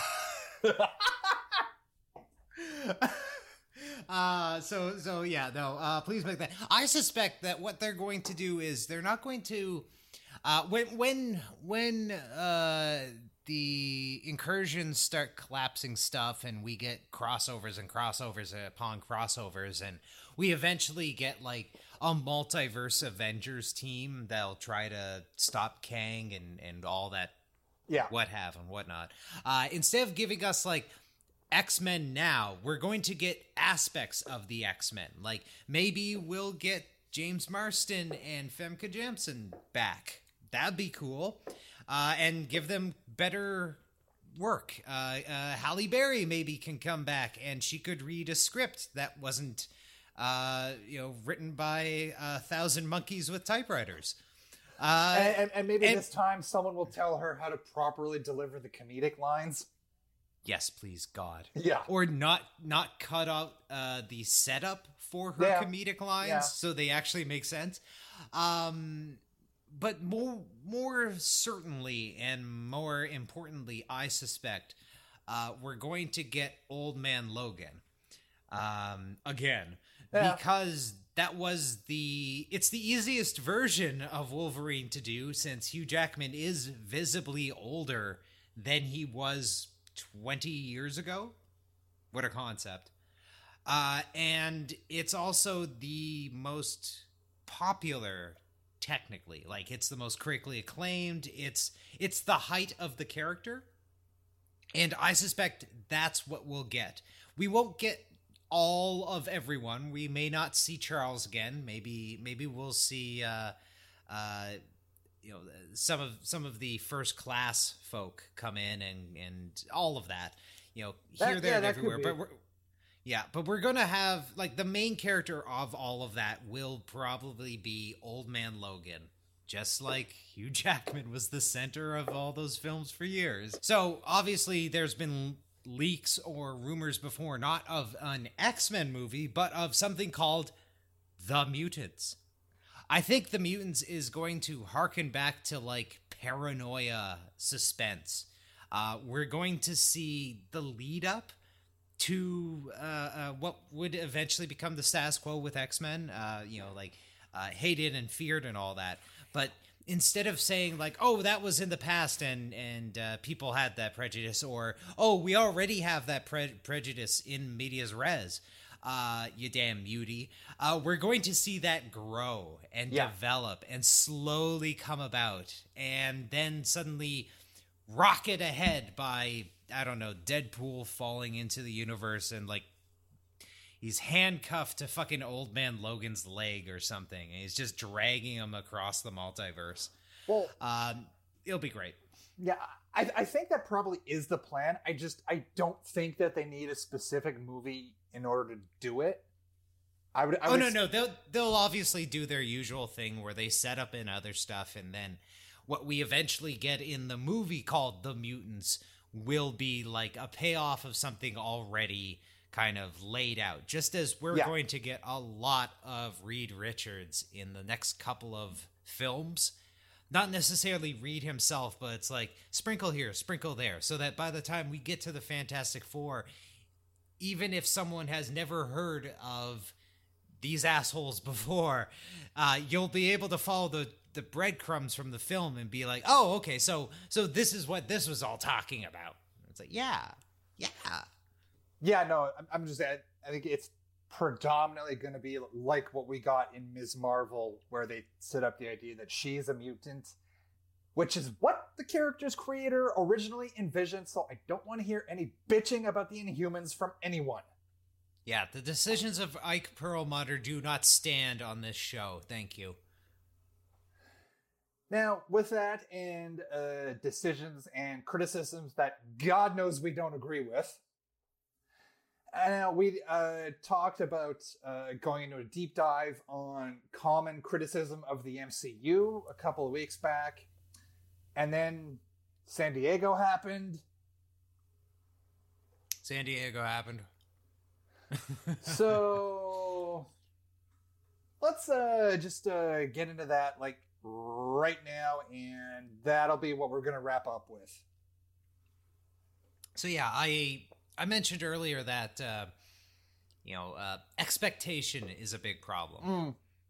Please make that. I suspect that what they're going to do is they're not going to when the incursions start collapsing stuff and we get crossovers upon crossovers, and we eventually get like a multiverse Avengers team that'll try to stop Kang and all that, what have and whatnot. Instead of giving us like X-Men now, we're going to get aspects of the X-Men. Like maybe we'll get James Marsden and Femke Janssen back. That'd be cool. And give them better work. Halle Berry maybe can come back and she could read a script that wasn't, written by 1,000 monkeys with typewriters. And maybe this time someone will tell her how to properly deliver the comedic lines. Yes, please, God. Yeah. Or not cut out the setup for her comedic lines so they actually make sense. But more certainly and more importantly, I suspect we're going to get Old Man Logan again because it's the easiest version of Wolverine to do since Hugh Jackman is visibly older than he was 20 years ago. What a concept. And it's also the most popular. Technically, like it's the most critically acclaimed. It's the height of the character, and I suspect that's what we'll get. We won't get all of everyone. We may not see Charles again. Maybe we'll see some of the first class folk come in and all of that. Here, there, and everywhere. But we're going to have, like, the main character of all of that will probably be Old Man Logan, just like Hugh Jackman was the center of all those films for years. So, obviously, there's been leaks or rumors before, not of an X-Men movie, but of something called The Mutants. I think The Mutants is going to harken back to, like, paranoia suspense. We're going to see the lead-up to what would eventually become the status quo with X-Men, hated and feared and all that. But instead of saying like, oh, that was in the past and people had that prejudice, or, oh, we already have that prejudice in medias res, you damn mutie, we're going to see that grow and develop and slowly come about and then suddenly rocket ahead by, I don't know, Deadpool falling into the universe and like he's handcuffed to fucking Old Man Logan's leg or something, and he's just dragging him across the multiverse. Well, it'll be great. Yeah, I think that probably is the plan. I don't think that they need a specific movie in order to do it. No, they'll obviously do their usual thing where they set up in other stuff, and then what we eventually get in the movie called The Mutants will be like a payoff of something already kind of laid out, just as we're going to get a lot of Reed Richards in the next couple of films. Not necessarily Reed himself, but it's like sprinkle here, sprinkle there, so that by the time we get to the Fantastic Four, even if someone has never heard of these assholes before, you'll be able to follow the breadcrumbs from the film and be like, oh, okay, so this is what this was all talking about. It's like, yeah. No, I'm just saying, I think it's predominantly going to be like what we got in Ms. Marvel, where they set up the idea that she's a mutant, which is what the character's creator originally envisioned, so I don't want to hear any bitching about the Inhumans from anyone. Yeah, the decisions of Ike Perlmutter do not stand on this show. Thank you. Now, with that and decisions and criticisms that God knows we don't agree with, we talked about going into a deep dive on common criticism of the MCU a couple of weeks back. And then San Diego happened. So let's just get into that like right now, and that'll be what we're going to wrap up with. So yeah, I mentioned earlier that expectation is a big problem.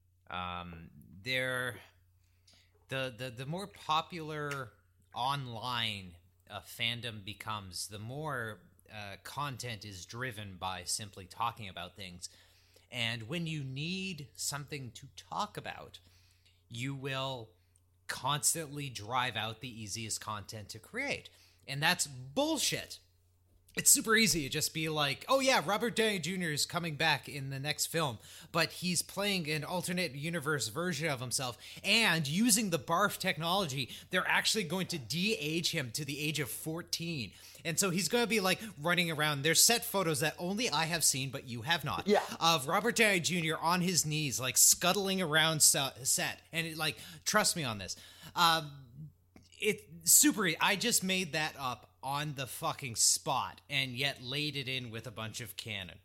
The more popular online fandom becomes, the more content is driven by simply talking about things. And when you need something to talk about, you will constantly drive out the easiest content to create. And that's bullshit. It's super easy to just be like, oh yeah, Robert Downey Jr. is coming back in the next film, but he's playing an alternate universe version of himself, and using the BARF technology, they're actually going to de-age him to the age of 14. And so he's going to be like running around. There's set photos that only I have seen, but you have not. Yeah. Of Robert Downey Jr. on his knees, like scuttling around set. And it, like, trust me on this. It's super. I just made that up on the fucking spot and yet laid it in with a bunch of canon.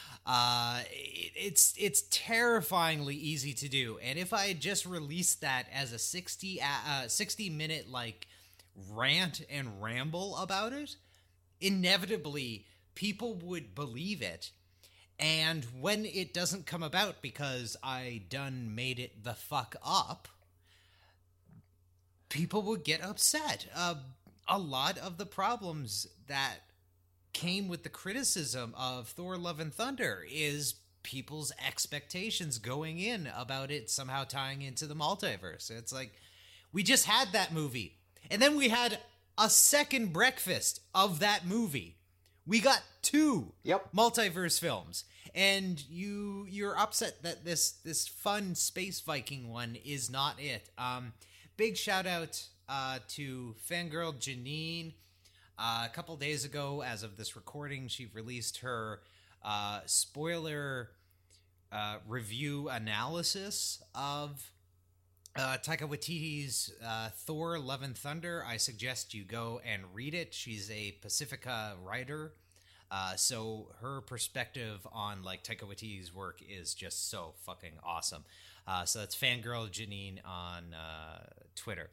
It's terrifyingly easy to do. And if I had just released that as a 60 minute like rant and ramble about it, inevitably people would believe it. And when it doesn't come about because I done made it the fuck up, people would get upset. A lot of the problems that came with the criticism of Thor: Love and Thunder is people's expectations going in about it somehow tying into the multiverse. It's like, we just had that movie, and then we had a second breakfast of that movie. We got 2 multiverse films, and you're upset that this fun space Viking one is not it. Big shout out to fangirl Janine. A couple days ago, as of this recording, she released her spoiler review analysis of Taika Waititi's Thor: Love and Thunder. I suggest you go and read it. She's a Pacifica writer, so her perspective on like Taika Waititi's work is just so fucking awesome. So that's fangirl Janine on Twitter.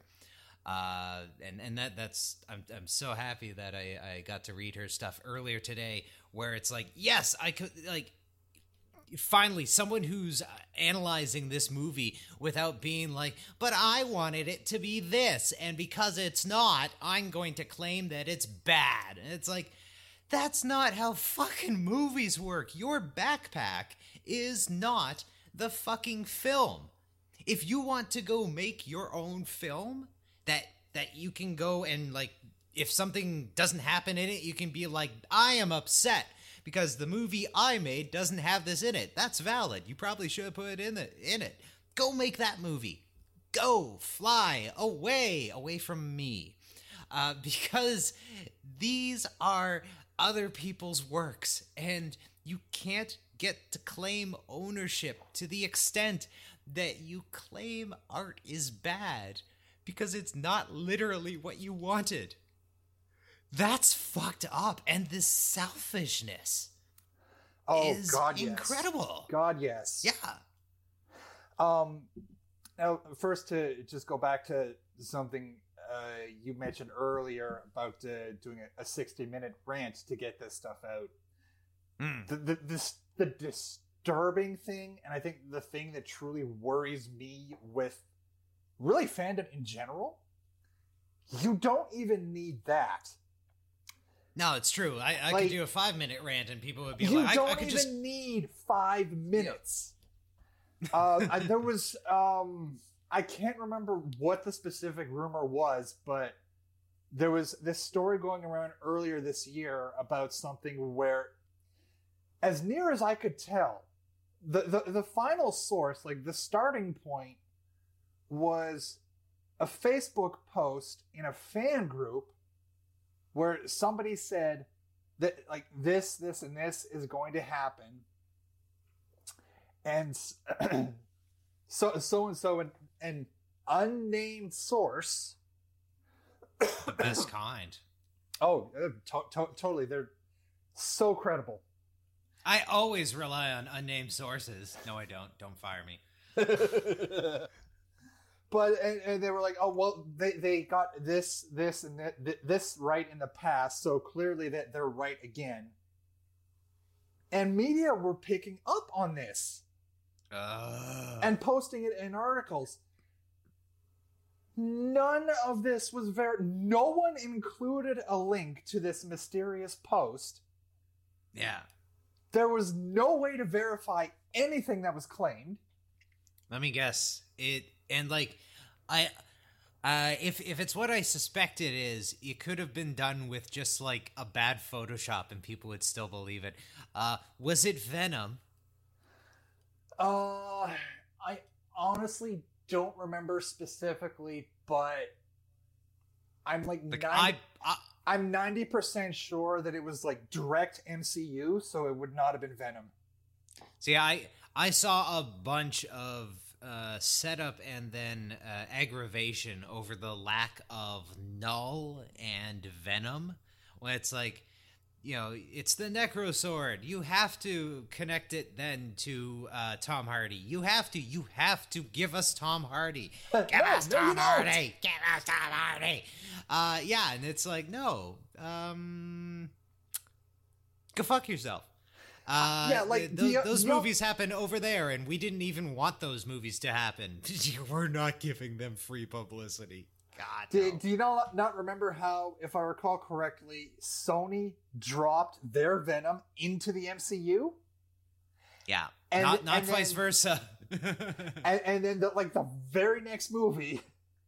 And that's I'm so happy that I got to read her stuff earlier today, where it's like, yes, I could, like, finally someone who's analyzing this movie without being like, but I wanted it to be this, and because it's not, I'm going to claim that it's bad. And it's like, that's not how fucking movies work. Your backpack is not the fucking film. If you want to go make your own film that you can go and, like, if something doesn't happen in it, you can be like, I am upset because the movie I made doesn't have this in it. That's valid. You probably should have put it in it. Go make that movie. Go fly away from me. Because these are other people's works, and you can't get to claim ownership to the extent that you claim art is bad because it's not literally what you wanted. That's fucked up. And this selfishness. is incredible. God, yes. Yeah. Now, first to just go back to something you mentioned earlier about doing a 60-minute rant to get this stuff out. The disturbing thing, and I think the thing that truly worries me with really fandom in general, you don't even need that. No, it's true. I could do a 5-minute rant and people would be you like, don't I could even just need 5 minutes. There was I can't remember what the specific rumor was, but there was this story going around earlier this year about something where, as near as I could tell, the final source, like the starting point, was a Facebook post in a fan group where somebody said that like this and this is going to happen, and so an unnamed source, the best kind. Oh, totally. They're so credible. I always rely on unnamed sources. No, I don't. Don't fire me. But and they were like, oh well, they got this and this right in the past, so clearly that they're right again. And media were picking up on this and posting it in articles. None of this was no one included a link to this mysterious post. Yeah. There was no way to verify anything that was claimed. Let me guess. If it's what I suspect it is, it could have been done with just like a bad Photoshop and people would still believe it. Was it Venom? I honestly don't remember specifically, but I'm I'm 90% sure that it was like direct MCU, so it would not have been Venom. See, I saw a bunch of setup and then aggravation over the lack of Null and Venom. When it's like, you know, it's the Necro Sword. You have to connect it then to Tom Hardy. You have to give us Tom Hardy. Give us Tom Hardy. Give us Tom Hardy. Yeah, and it's like, no. Go fuck yourself. Yeah, like those movies happen over there, and we didn't even want those movies to happen. We're not giving them free publicity. God. Do you not remember how, if I recall correctly, Sony dropped their Venom into the MCU? Yeah, and not vice versa. and then the very next movie,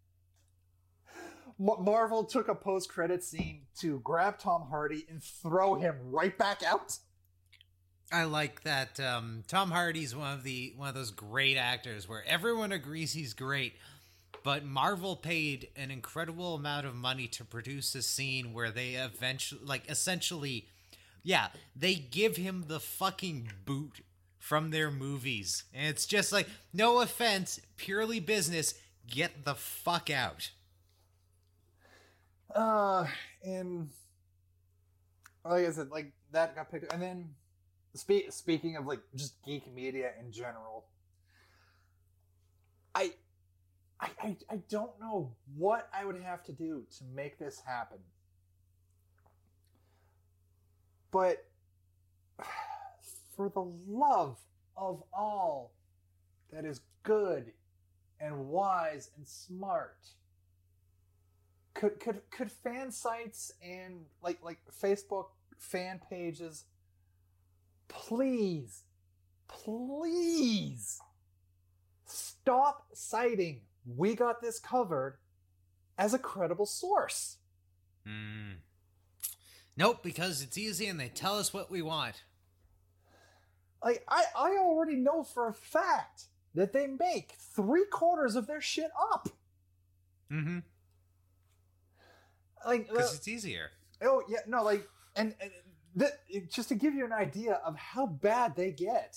Marvel took a post-credit scene to grab Tom Hardy and throw him right back out. I like that Tom Hardy's one of those great actors where everyone agrees he's great, but Marvel paid an incredible amount of money to produce a scene where they essentially, they give him the fucking boot from their movies. And it's just like, no offense, purely business, get the fuck out. And like I said, like that got picked up. And then speaking of like just geek media in general, I don't know what I would have to do to make this happen. But for the love of all that is good and wise and smart, could fan sites and like Facebook fan pages please stop citing "We Got This Covered" as a credible source? Nope, because it's easy and they tell us what we want. Like, I already know for a fact that they make 3/4 of their shit up. Mm-hmm. Like, because it's easier. Oh yeah, no, like, and just to give you an idea of how bad they get,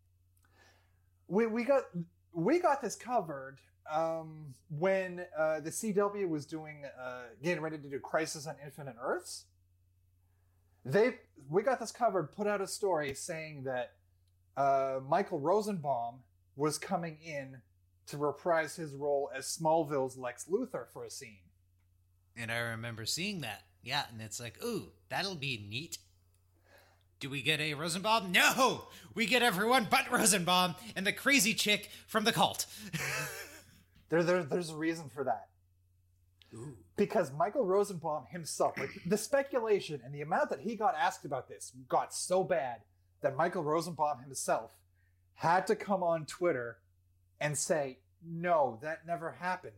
we got this covered when the CW was getting ready to do Crisis on Infinite Earths. We got this covered, put out a story saying that Michael Rosenbaum was coming in to reprise his role as Smallville's Lex Luthor for a scene. And I remember seeing that. Yeah, and it's like, ooh, that'll be neat. Do we get a Rosenbaum? No! We get everyone but Rosenbaum and the crazy chick from the cult. There's a reason for that. Ooh. Because Michael Rosenbaum himself, like the speculation and the amount that he got asked about this got so bad that Michael Rosenbaum himself had to come on Twitter and say, no, that never happened.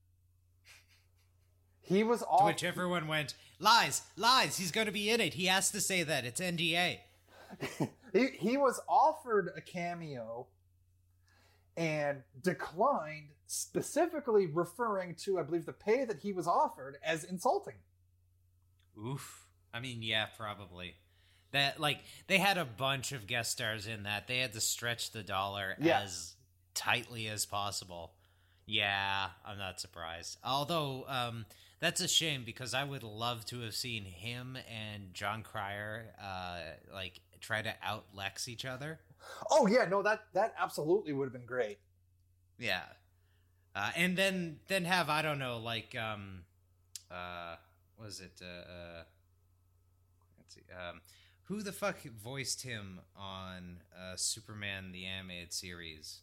He was off. To which everyone went, lies, he's going to be in it. He has to say that. It's NDA. He was offered a cameo and declined, specifically referring to, I believe, the pay that he was offered as insulting. Oof. I mean, yeah, probably. That, like, they had a bunch of guest stars in that. They had to stretch the dollar as tightly as possible. Yeah, I'm not surprised. Although, that's a shame because I would love to have seen him and John Cryer, like, try to out-Lex each other. Oh, yeah, no, that absolutely would have been great. Yeah. And then have, I don't know, like, was it, let's see, who the fuck voiced him on Superman the Animated Series?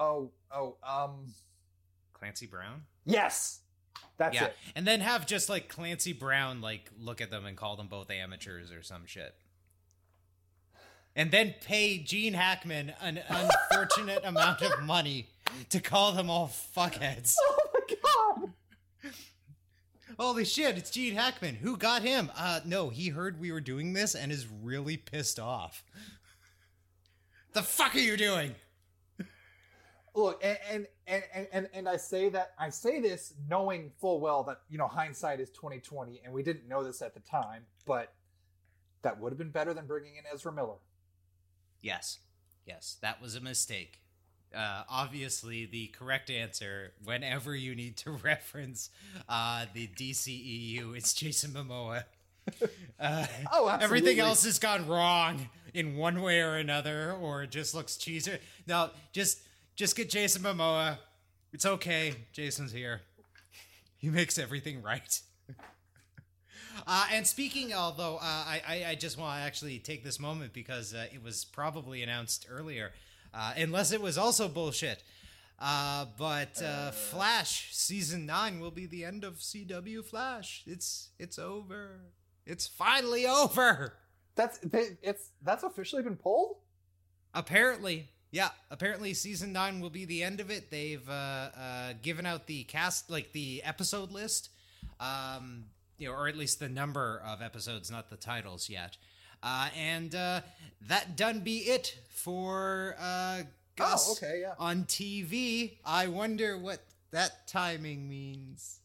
Clancy Brown? Yes! That's it. And then have just, like, Clancy Brown, like, look at them and call them both amateurs or some shit. And then pay Gene Hackman an unfortunate amount of money to call them all fuckheads. Oh my god! Holy shit, it's Gene Hackman. Who got him? No, he heard we were doing this and is really pissed off. The fuck are you doing? Look, and I say this knowing full well that, you know, hindsight is 20/20, and we didn't know this at the time, but that would have been better than bringing in Ezra Miller. Yes, that was a mistake. Obviously, the correct answer, whenever you need to reference the DCEU, it's Jason Momoa. Absolutely. Everything else has gone wrong in one way or another, or it just looks cheesy. No, just get Jason Momoa. It's okay. Jason's here. He makes everything right. And speaking, although I just want to actually take this moment because it was probably announced earlier, unless it was also bullshit. But Flash Season 9 will be the end of CW Flash. It's over. It's finally over. That's officially been pulled? Apparently. Yeah, apparently Season 9 will be the end of it. They've given out the cast, like the episode list. You know, or at least the number of episodes, not the titles yet. And that done be it for Gus on TV. I wonder what that timing means.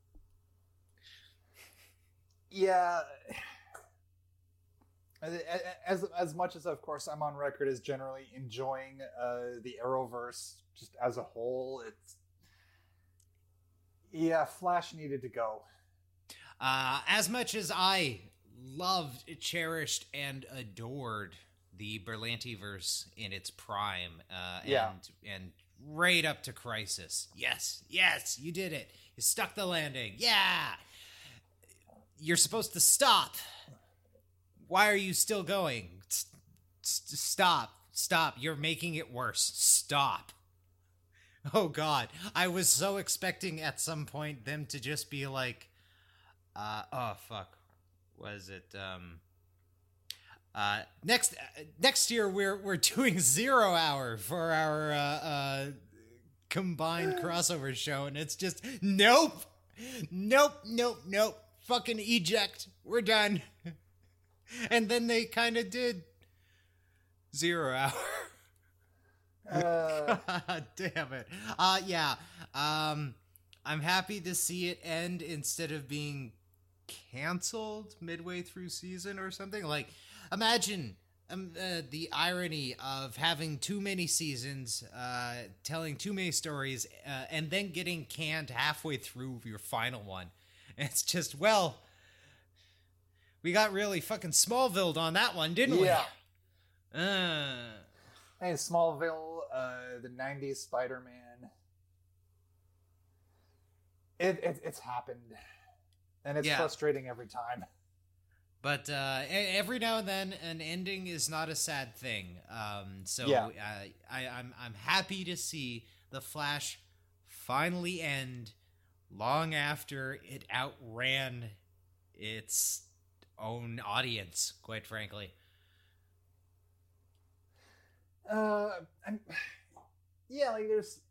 Yeah. As much as, of course, I'm on record as generally enjoying the Arrowverse just as a whole, Flash needed to go. As much as I loved, cherished, and adored the Berlantiverse in its prime, and right up to Crisis. Yes, you did it. You stuck the landing. Yeah! You're supposed to stop. Why are you still going? Stop. You're making it worse. Stop. Oh, God. I was so expecting at some point them to just be like, oh fuck, was it next year we're doing 0 Hour for our combined crossover show, and it's just nope, fucking eject, we're done. And then they kind of did 0 Hour. God damn it. I'm happy to see it end instead of being canceled midway through season or something. Like, imagine the irony of having too many seasons, telling too many stories, and then getting canned halfway through your final one. And it's just, well, We got really fucking Smallville on that one, didn't we? Yeah. Hey, Smallville, the 90s Spider-Man. It's happened. And it's frustrating every time. But every now and then, an ending is not a sad thing. I'm happy to see The Flash finally end long after it outran its own audience, quite frankly. There's...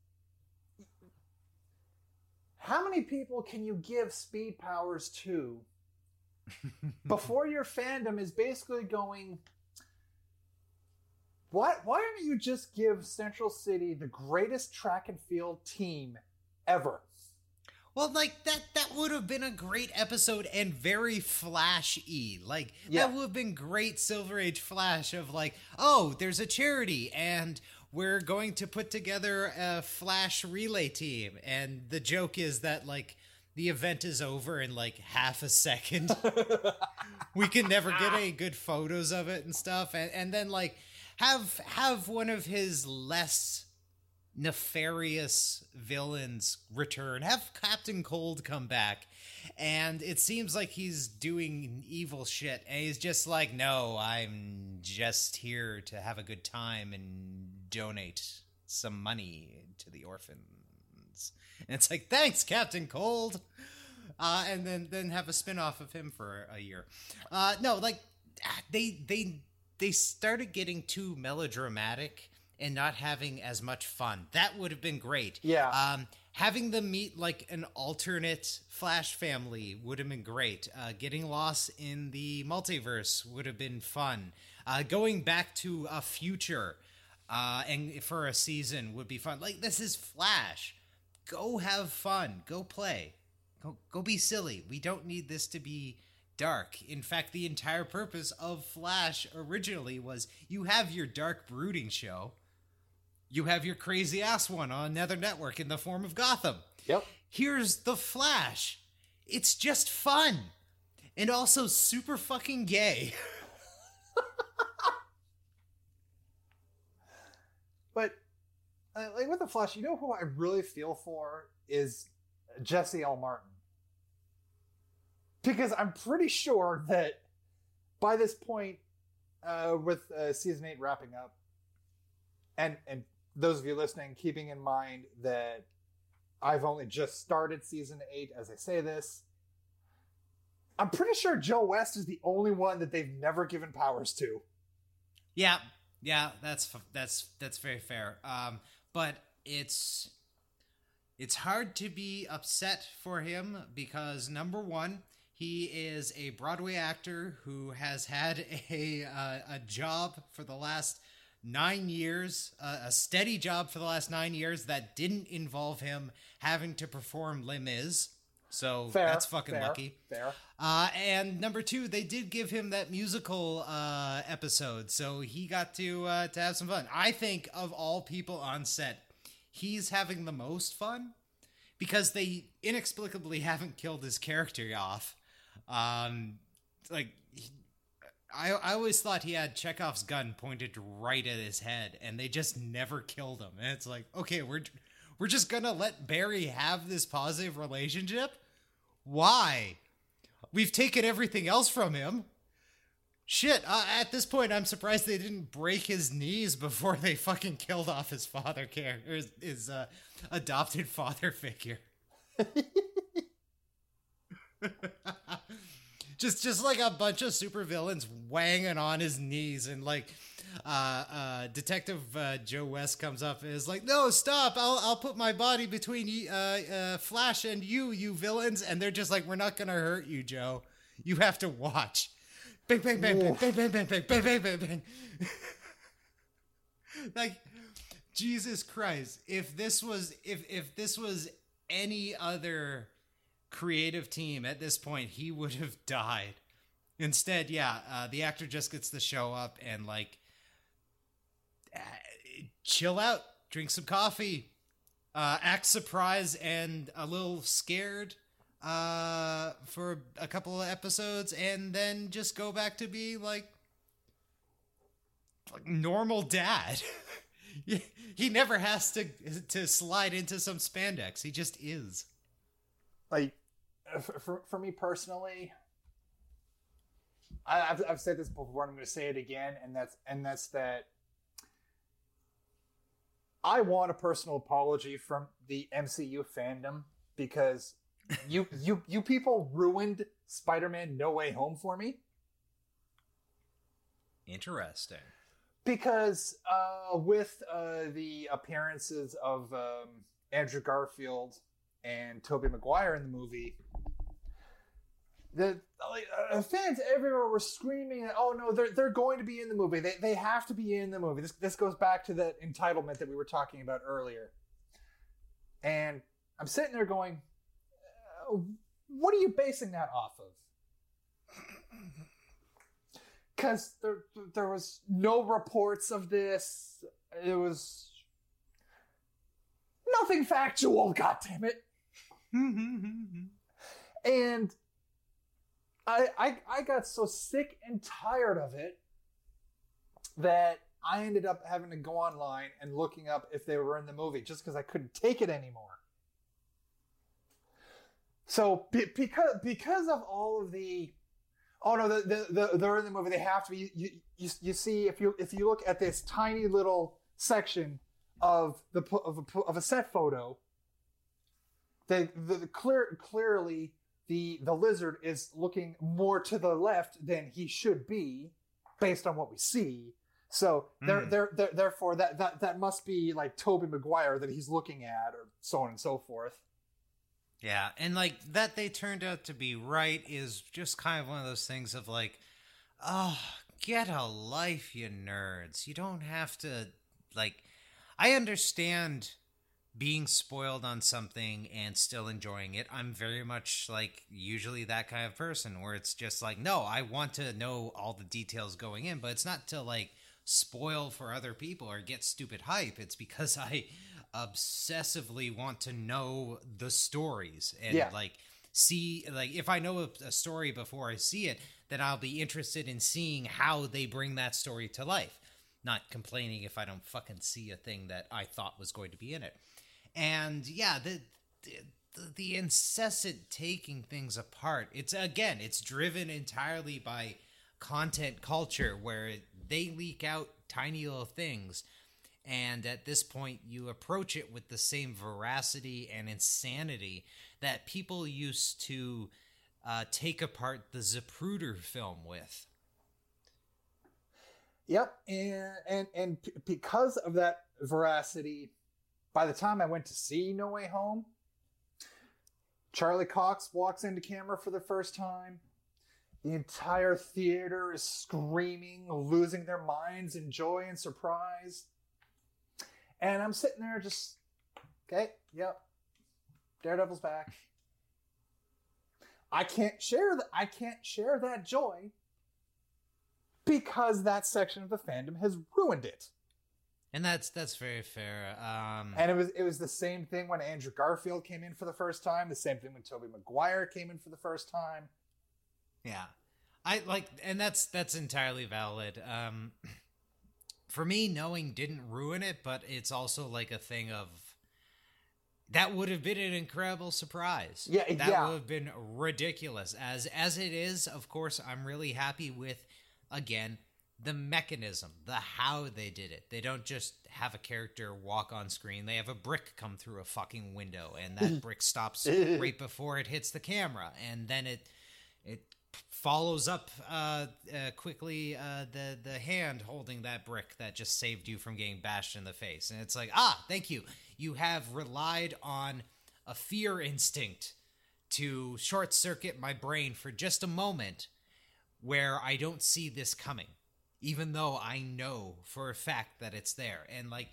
How many people can you give speed powers to before your fandom is basically going, why don't you just give Central City the greatest track and field team ever? Well, that would have been a great episode and very Flash-y. That would have been great Silver Age Flash of there's a charity and we're going to put together a Flash relay team. And the joke is that, the event is over in, half a second. We can never get any good photos of it and stuff. And then, have one of his less nefarious villains return. Have Captain Cold come back. And it seems like he's doing evil shit. And he's just like, no, I'm just here to have a good time and donate some money to the orphans. And it's like, thanks, Captain Cold. And then have a spin-off of him for a year. They started getting too melodramatic and not having as much fun. That would have been great. Yeah. Having them meet an alternate Flash family would have been great. Getting lost in the multiverse would have been fun. Going back to a future and for a season would be fun. This is Flash. Go have fun. Go play. Go be silly. We don't need this to be dark. In fact, the entire purpose of Flash originally was you have your dark brooding show. You have your crazy ass one on another network in the form of Gotham. Yep. Here's the Flash. It's just fun. And also super fucking gay. But, with the Flash, you know who I really feel for is Jesse L. Martin. Because I'm pretty sure that by this point, with season 8 wrapping up, and those of you listening, keeping in mind that I've only just started season 8 as I say this, I'm pretty sure Joe West is the only one that they've never given powers to. Yeah, that's very fair. But it's hard to be upset for him because, number one, he is a Broadway actor who has had a job for the last 9 years, a steady job for the last 9 years that didn't involve him having to perform Les Mis. So that's fucking lucky. Fair. And number two, they did give him that musical episode, so he got to have some fun. I think of all people on set, he's having the most fun because they inexplicably haven't killed his character off. I always thought he had Chekhov's gun pointed right at his head, and they just never killed him. And it's like, okay, we're just gonna let Barry have this positive relationship? Why? We've taken everything else from him. Shit, at this point, I'm surprised they didn't break his knees before they fucking killed off his father character, his adopted father figure. just like a bunch of supervillains wanging on his knees, and Detective Joe West comes up and is like, "No, stop! I'll put my body between Flash and you villains." And they're just like, "We're not gonna hurt you, Joe. You have to watch." Bang bang bang bang bang bang bang bang bang bang bang bang. Like, Jesus Christ! If this was any other creative team at this point, he would have died. Instead, the actor just gets to show up and chill out, drink some coffee, act surprised and a little scared, for a couple of episodes and then just go back to being like normal dad. He never has to slide into some spandex. He just is. Like, for me personally, I've said this before, and I'm going to say it again, and that's that I want a personal apology from the MCU fandom, because you people ruined Spider-Man No Way Home for me. Interesting. Because with the appearances of Andrew Garfield and Tobey Maguire in the movie, the fans everywhere were screaming, "Oh no, they're going to be in the movie. They have to be in the movie." This goes back to that entitlement that we were talking about earlier. And I'm sitting there going, "What are you basing that off of?" Because there was no reports of this. It was nothing factual. God damn it! And I got so sick and tired of it that I ended up having to go online and looking up if they were in the movie, just because I couldn't take it anymore. So because of all of the, oh no, they're in the movie, they have to be. You see, if you look at this tiny little section of a set photo, clearly the lizard is looking more to the left than he should be, based on what we see. So therefore that must be like Tobey Maguire that he's looking at, or so on and so forth. Yeah, and like that they turned out to be right is just kind of one of those things of like, oh, get a life, you nerds. You don't have to, like, I understand being spoiled on something and still enjoying it. I'm very much like usually that kind of person where it's just like, no, I want to know all the details going in, but it's not to like spoil for other people or get stupid hype. It's because I obsessively want to know the stories and like see, like if I know a story before I see it, then I'll be interested in seeing how they bring that story to life, not complaining if I don't fucking see a thing that I thought was going to be in it. And yeah, the incessant taking things apart, it's driven entirely by content culture where they leak out tiny little things. And at this point, you approach it with the same veracity and insanity that people used to take apart the Zapruder film with. Yep, and because of that veracity, by the time I went to see No Way Home, Charlie Cox walks into camera for the first time. The entire theater is screaming, losing their minds in joy and surprise. And I'm sitting there just, okay, yep, Daredevil's back. I can't share that joy because that section of the fandom has ruined it. And that's very fair. And it was the same thing when Andrew Garfield came in for the first time. The same thing when Tobey Maguire came in for the first time. Yeah, I like, and that's entirely valid. For me, knowing didn't ruin it, but it's also like a thing of that would have been an incredible surprise. Yeah, that would have been ridiculous. As it is, of course, I'm really happy with, again, the mechanism, the how they did it. They don't just have a character walk on screen. They have a brick come through a fucking window, and that brick stops right before it hits the camera, and then it follows up quickly the hand holding that brick that just saved you from getting bashed in the face. And it's like, thank you. You have relied on a fear instinct to short circuit my brain for just a moment where I don't see this coming, even though I know for a fact that it's there. And like,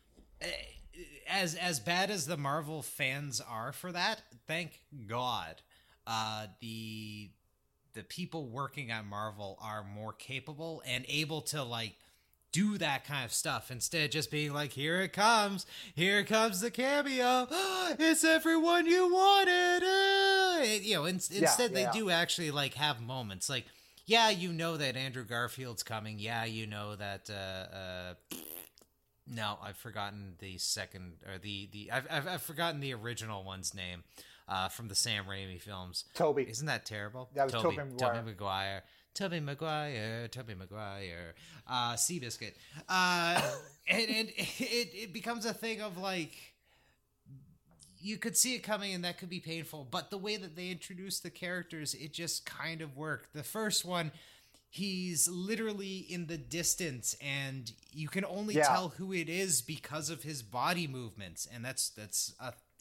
as bad as the Marvel fans are for that, thank God the people working at Marvel are more capable and able to like do that kind of stuff instead of just being like, here comes the cameo, it's everyone you wanted, Instead they do actually like have moments. Like, yeah, you know that Andrew Garfield's coming. Yeah, you know that. No, I've forgotten the second or I've forgotten the original one's name from the Sam Raimi films. Toby. Isn't that terrible? That was Toby Maguire. Toby Maguire. Seabiscuit. And it becomes a thing of like, you could see it coming and that could be painful, but the way that they introduce the characters, it just kind of worked. The first one, he's literally in the distance and you can only tell who it is because of his body movements. And that's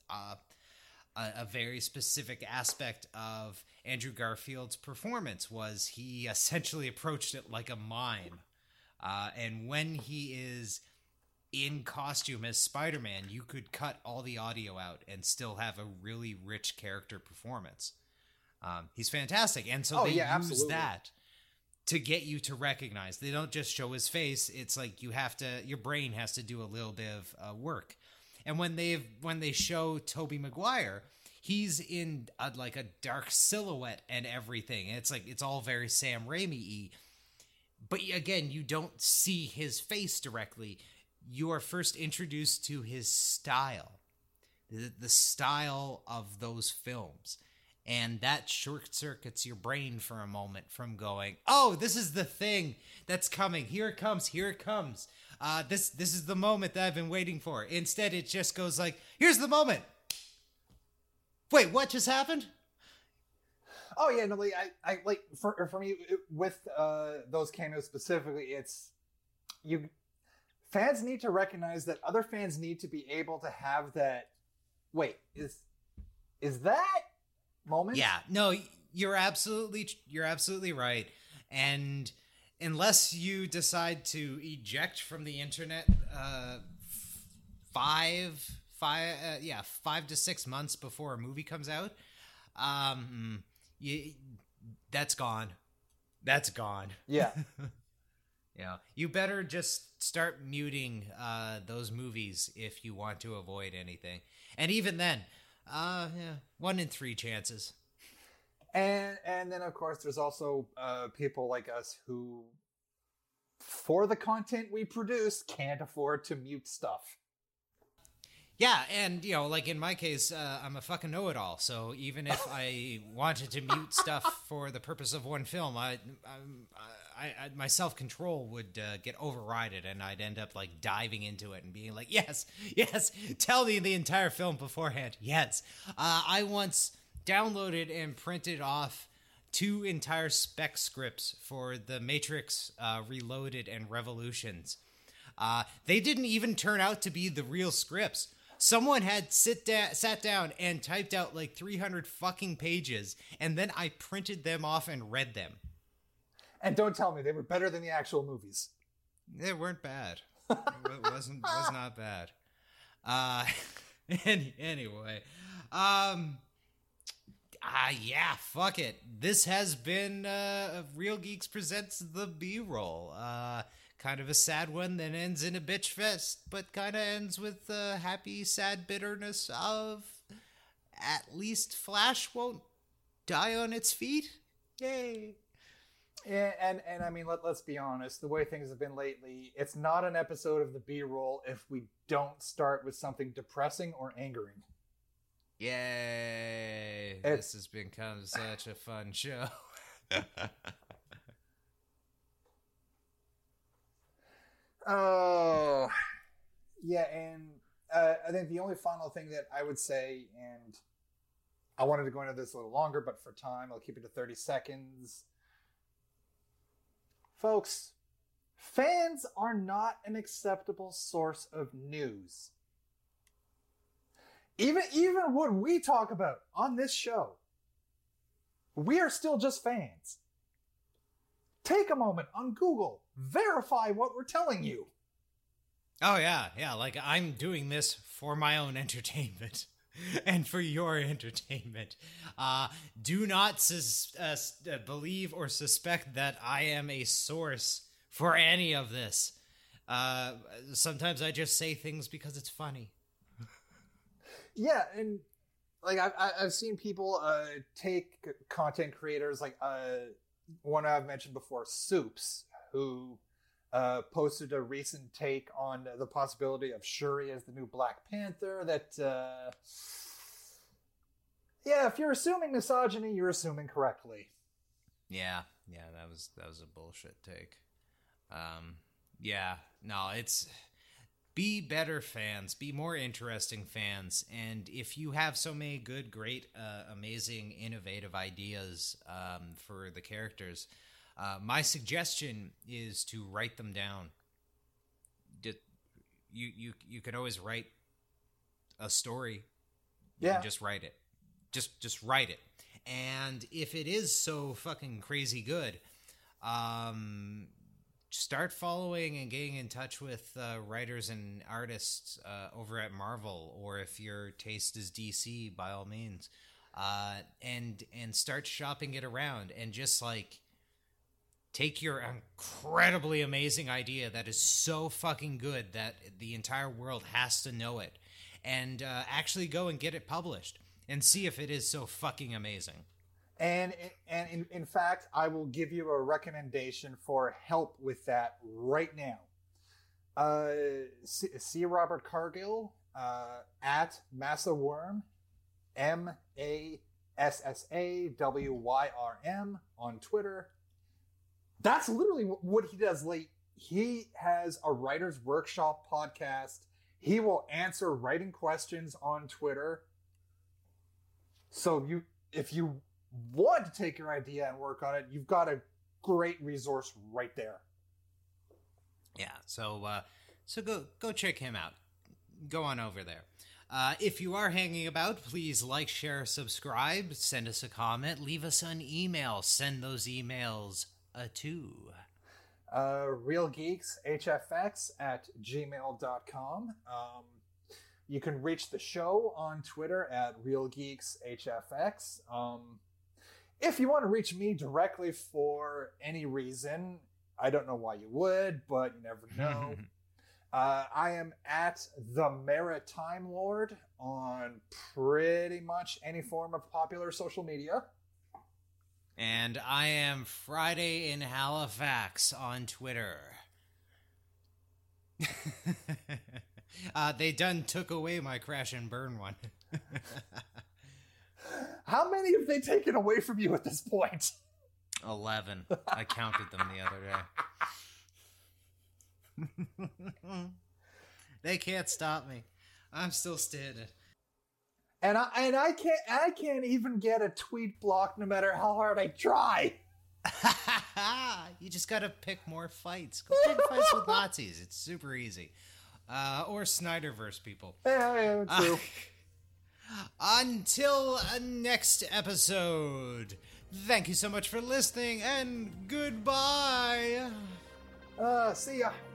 a very specific aspect of Andrew Garfield's performance. Was he essentially approached it like a mime. And when he is in costume as Spider-Man, you could cut all the audio out and still have a really rich character performance. He's fantastic. And so they use that to get you to recognize. They don't just show his face. It's like your brain has to do a little bit of work. And when they show Tobey Maguire, he's in a dark silhouette and everything. And it's all very Sam Raimi-y. But again, you don't see his face directly. You are first introduced to his style, the style of those films. And that short circuits your brain for a moment from going, oh, this is the thing that's coming. Here it comes. This is the moment that I've been waiting for. Instead, it just goes like, here's the moment. Wait, what just happened? Oh yeah, no, like I like for me with those cameos specifically, it's fans need to recognize that other fans need to be able to have that. Wait, is that moment? Yeah, no, you're absolutely right. And unless you decide to eject from the internet 5 to 6 months before a movie comes out, that's gone. Yeah. Yeah, you better just start muting those movies if you want to avoid anything. And even then, 1 in 3 chances. And then of course there's also people like us who, for the content we produce, can't afford to mute stuff. Yeah, and like in my case, I'm a fucking know-it-all. So even if I wanted to mute stuff for the purpose of one film, my self-control would get overridden, and I'd end up like diving into it and being like, yes, tell me the entire film beforehand. Yes, I once downloaded and printed off 2 entire spec scripts for The Matrix Reloaded and Revolutions. They didn't even turn out to be the real scripts. Someone had sat down and typed out like 300 fucking pages, and then I printed them off and read them. And don't tell me they were better than the actual movies. They weren't bad. It was not bad. Anyway, yeah, fuck it. This has been Real Geeks Presents The B-Roll. Kind of a sad one that ends in a bitch fest, but kind of ends with the happy, sad bitterness of at least Flash won't die on its feet. Yay. Yeah, and I mean, let's be honest. The way things have been lately, it's not an episode of the B-Roll if we don't start with something depressing or angering. Yay. This has become such a fun show. Oh, yeah, and I think the only final thing that I would say, and I wanted to go into this a little longer, but for time, I'll keep it to 30 seconds. Folks, fans are not an acceptable source of news. Even what we talk about on this show, we are still just fans. Take a moment on Google. Verify what we're telling you. Oh, yeah. Like, I'm doing this for my own entertainment and for your entertainment. Do not believe or suspect that I am a source for any of this. Sometimes I just say things because it's funny. Yeah, and like I've seen people take content creators like one I've mentioned before, Soups, who posted a recent take on the possibility of Shuri as the new Black Panther. That yeah, if you're assuming misogyny, you're assuming correctly. Yeah, that was a bullshit take. Yeah, no, it's be better fans, be more interesting fans, and if you have so many good, great, amazing, innovative ideas for the characters, my suggestion is to write them down. You could always write a story. Yeah, and just write it. Just write it. And if it is so fucking crazy good, start following and getting in touch with writers and artists over at Marvel, or if your taste is DC, by all means, and start shopping it around, and just like take your incredibly amazing idea that is so fucking good that the entire world has to know it, and actually go and get it published and see if it is so fucking amazing. And in fact, I will give you a recommendation for help with that right now. See Robert Cargill at Massa Worm, MASSAWYRM on Twitter. That's literally what he does. Like, he has a writer's workshop podcast. He will answer writing questions on Twitter. So if you want to take your idea and work on it, you've got a great resource right there. Yeah, so go check him out. Go on over there. If you are hanging about, please like, share, subscribe, send us a comment, leave us an email. Send those emails to realgeekshfx@gmail.com. You can reach the show on Twitter at realgeekshfx. If you want to reach me directly for any reason, I don't know why you would, but you never know. I am at the Maritime Lord on pretty much any form of popular social media. And I am Friday in Halifax on Twitter. They done took away my Crash and Burn one. How many have they taken away from you at this point? 11. I counted them the other day. They can't stop me. I'm still standing. And I can't even get a tweet block no matter how hard I try. You just gotta pick more fights. Go pick fights with Nazis. It's super easy. Or Snyderverse people. Yeah, true. Until next episode, thank you so much for listening, and goodbye. See ya.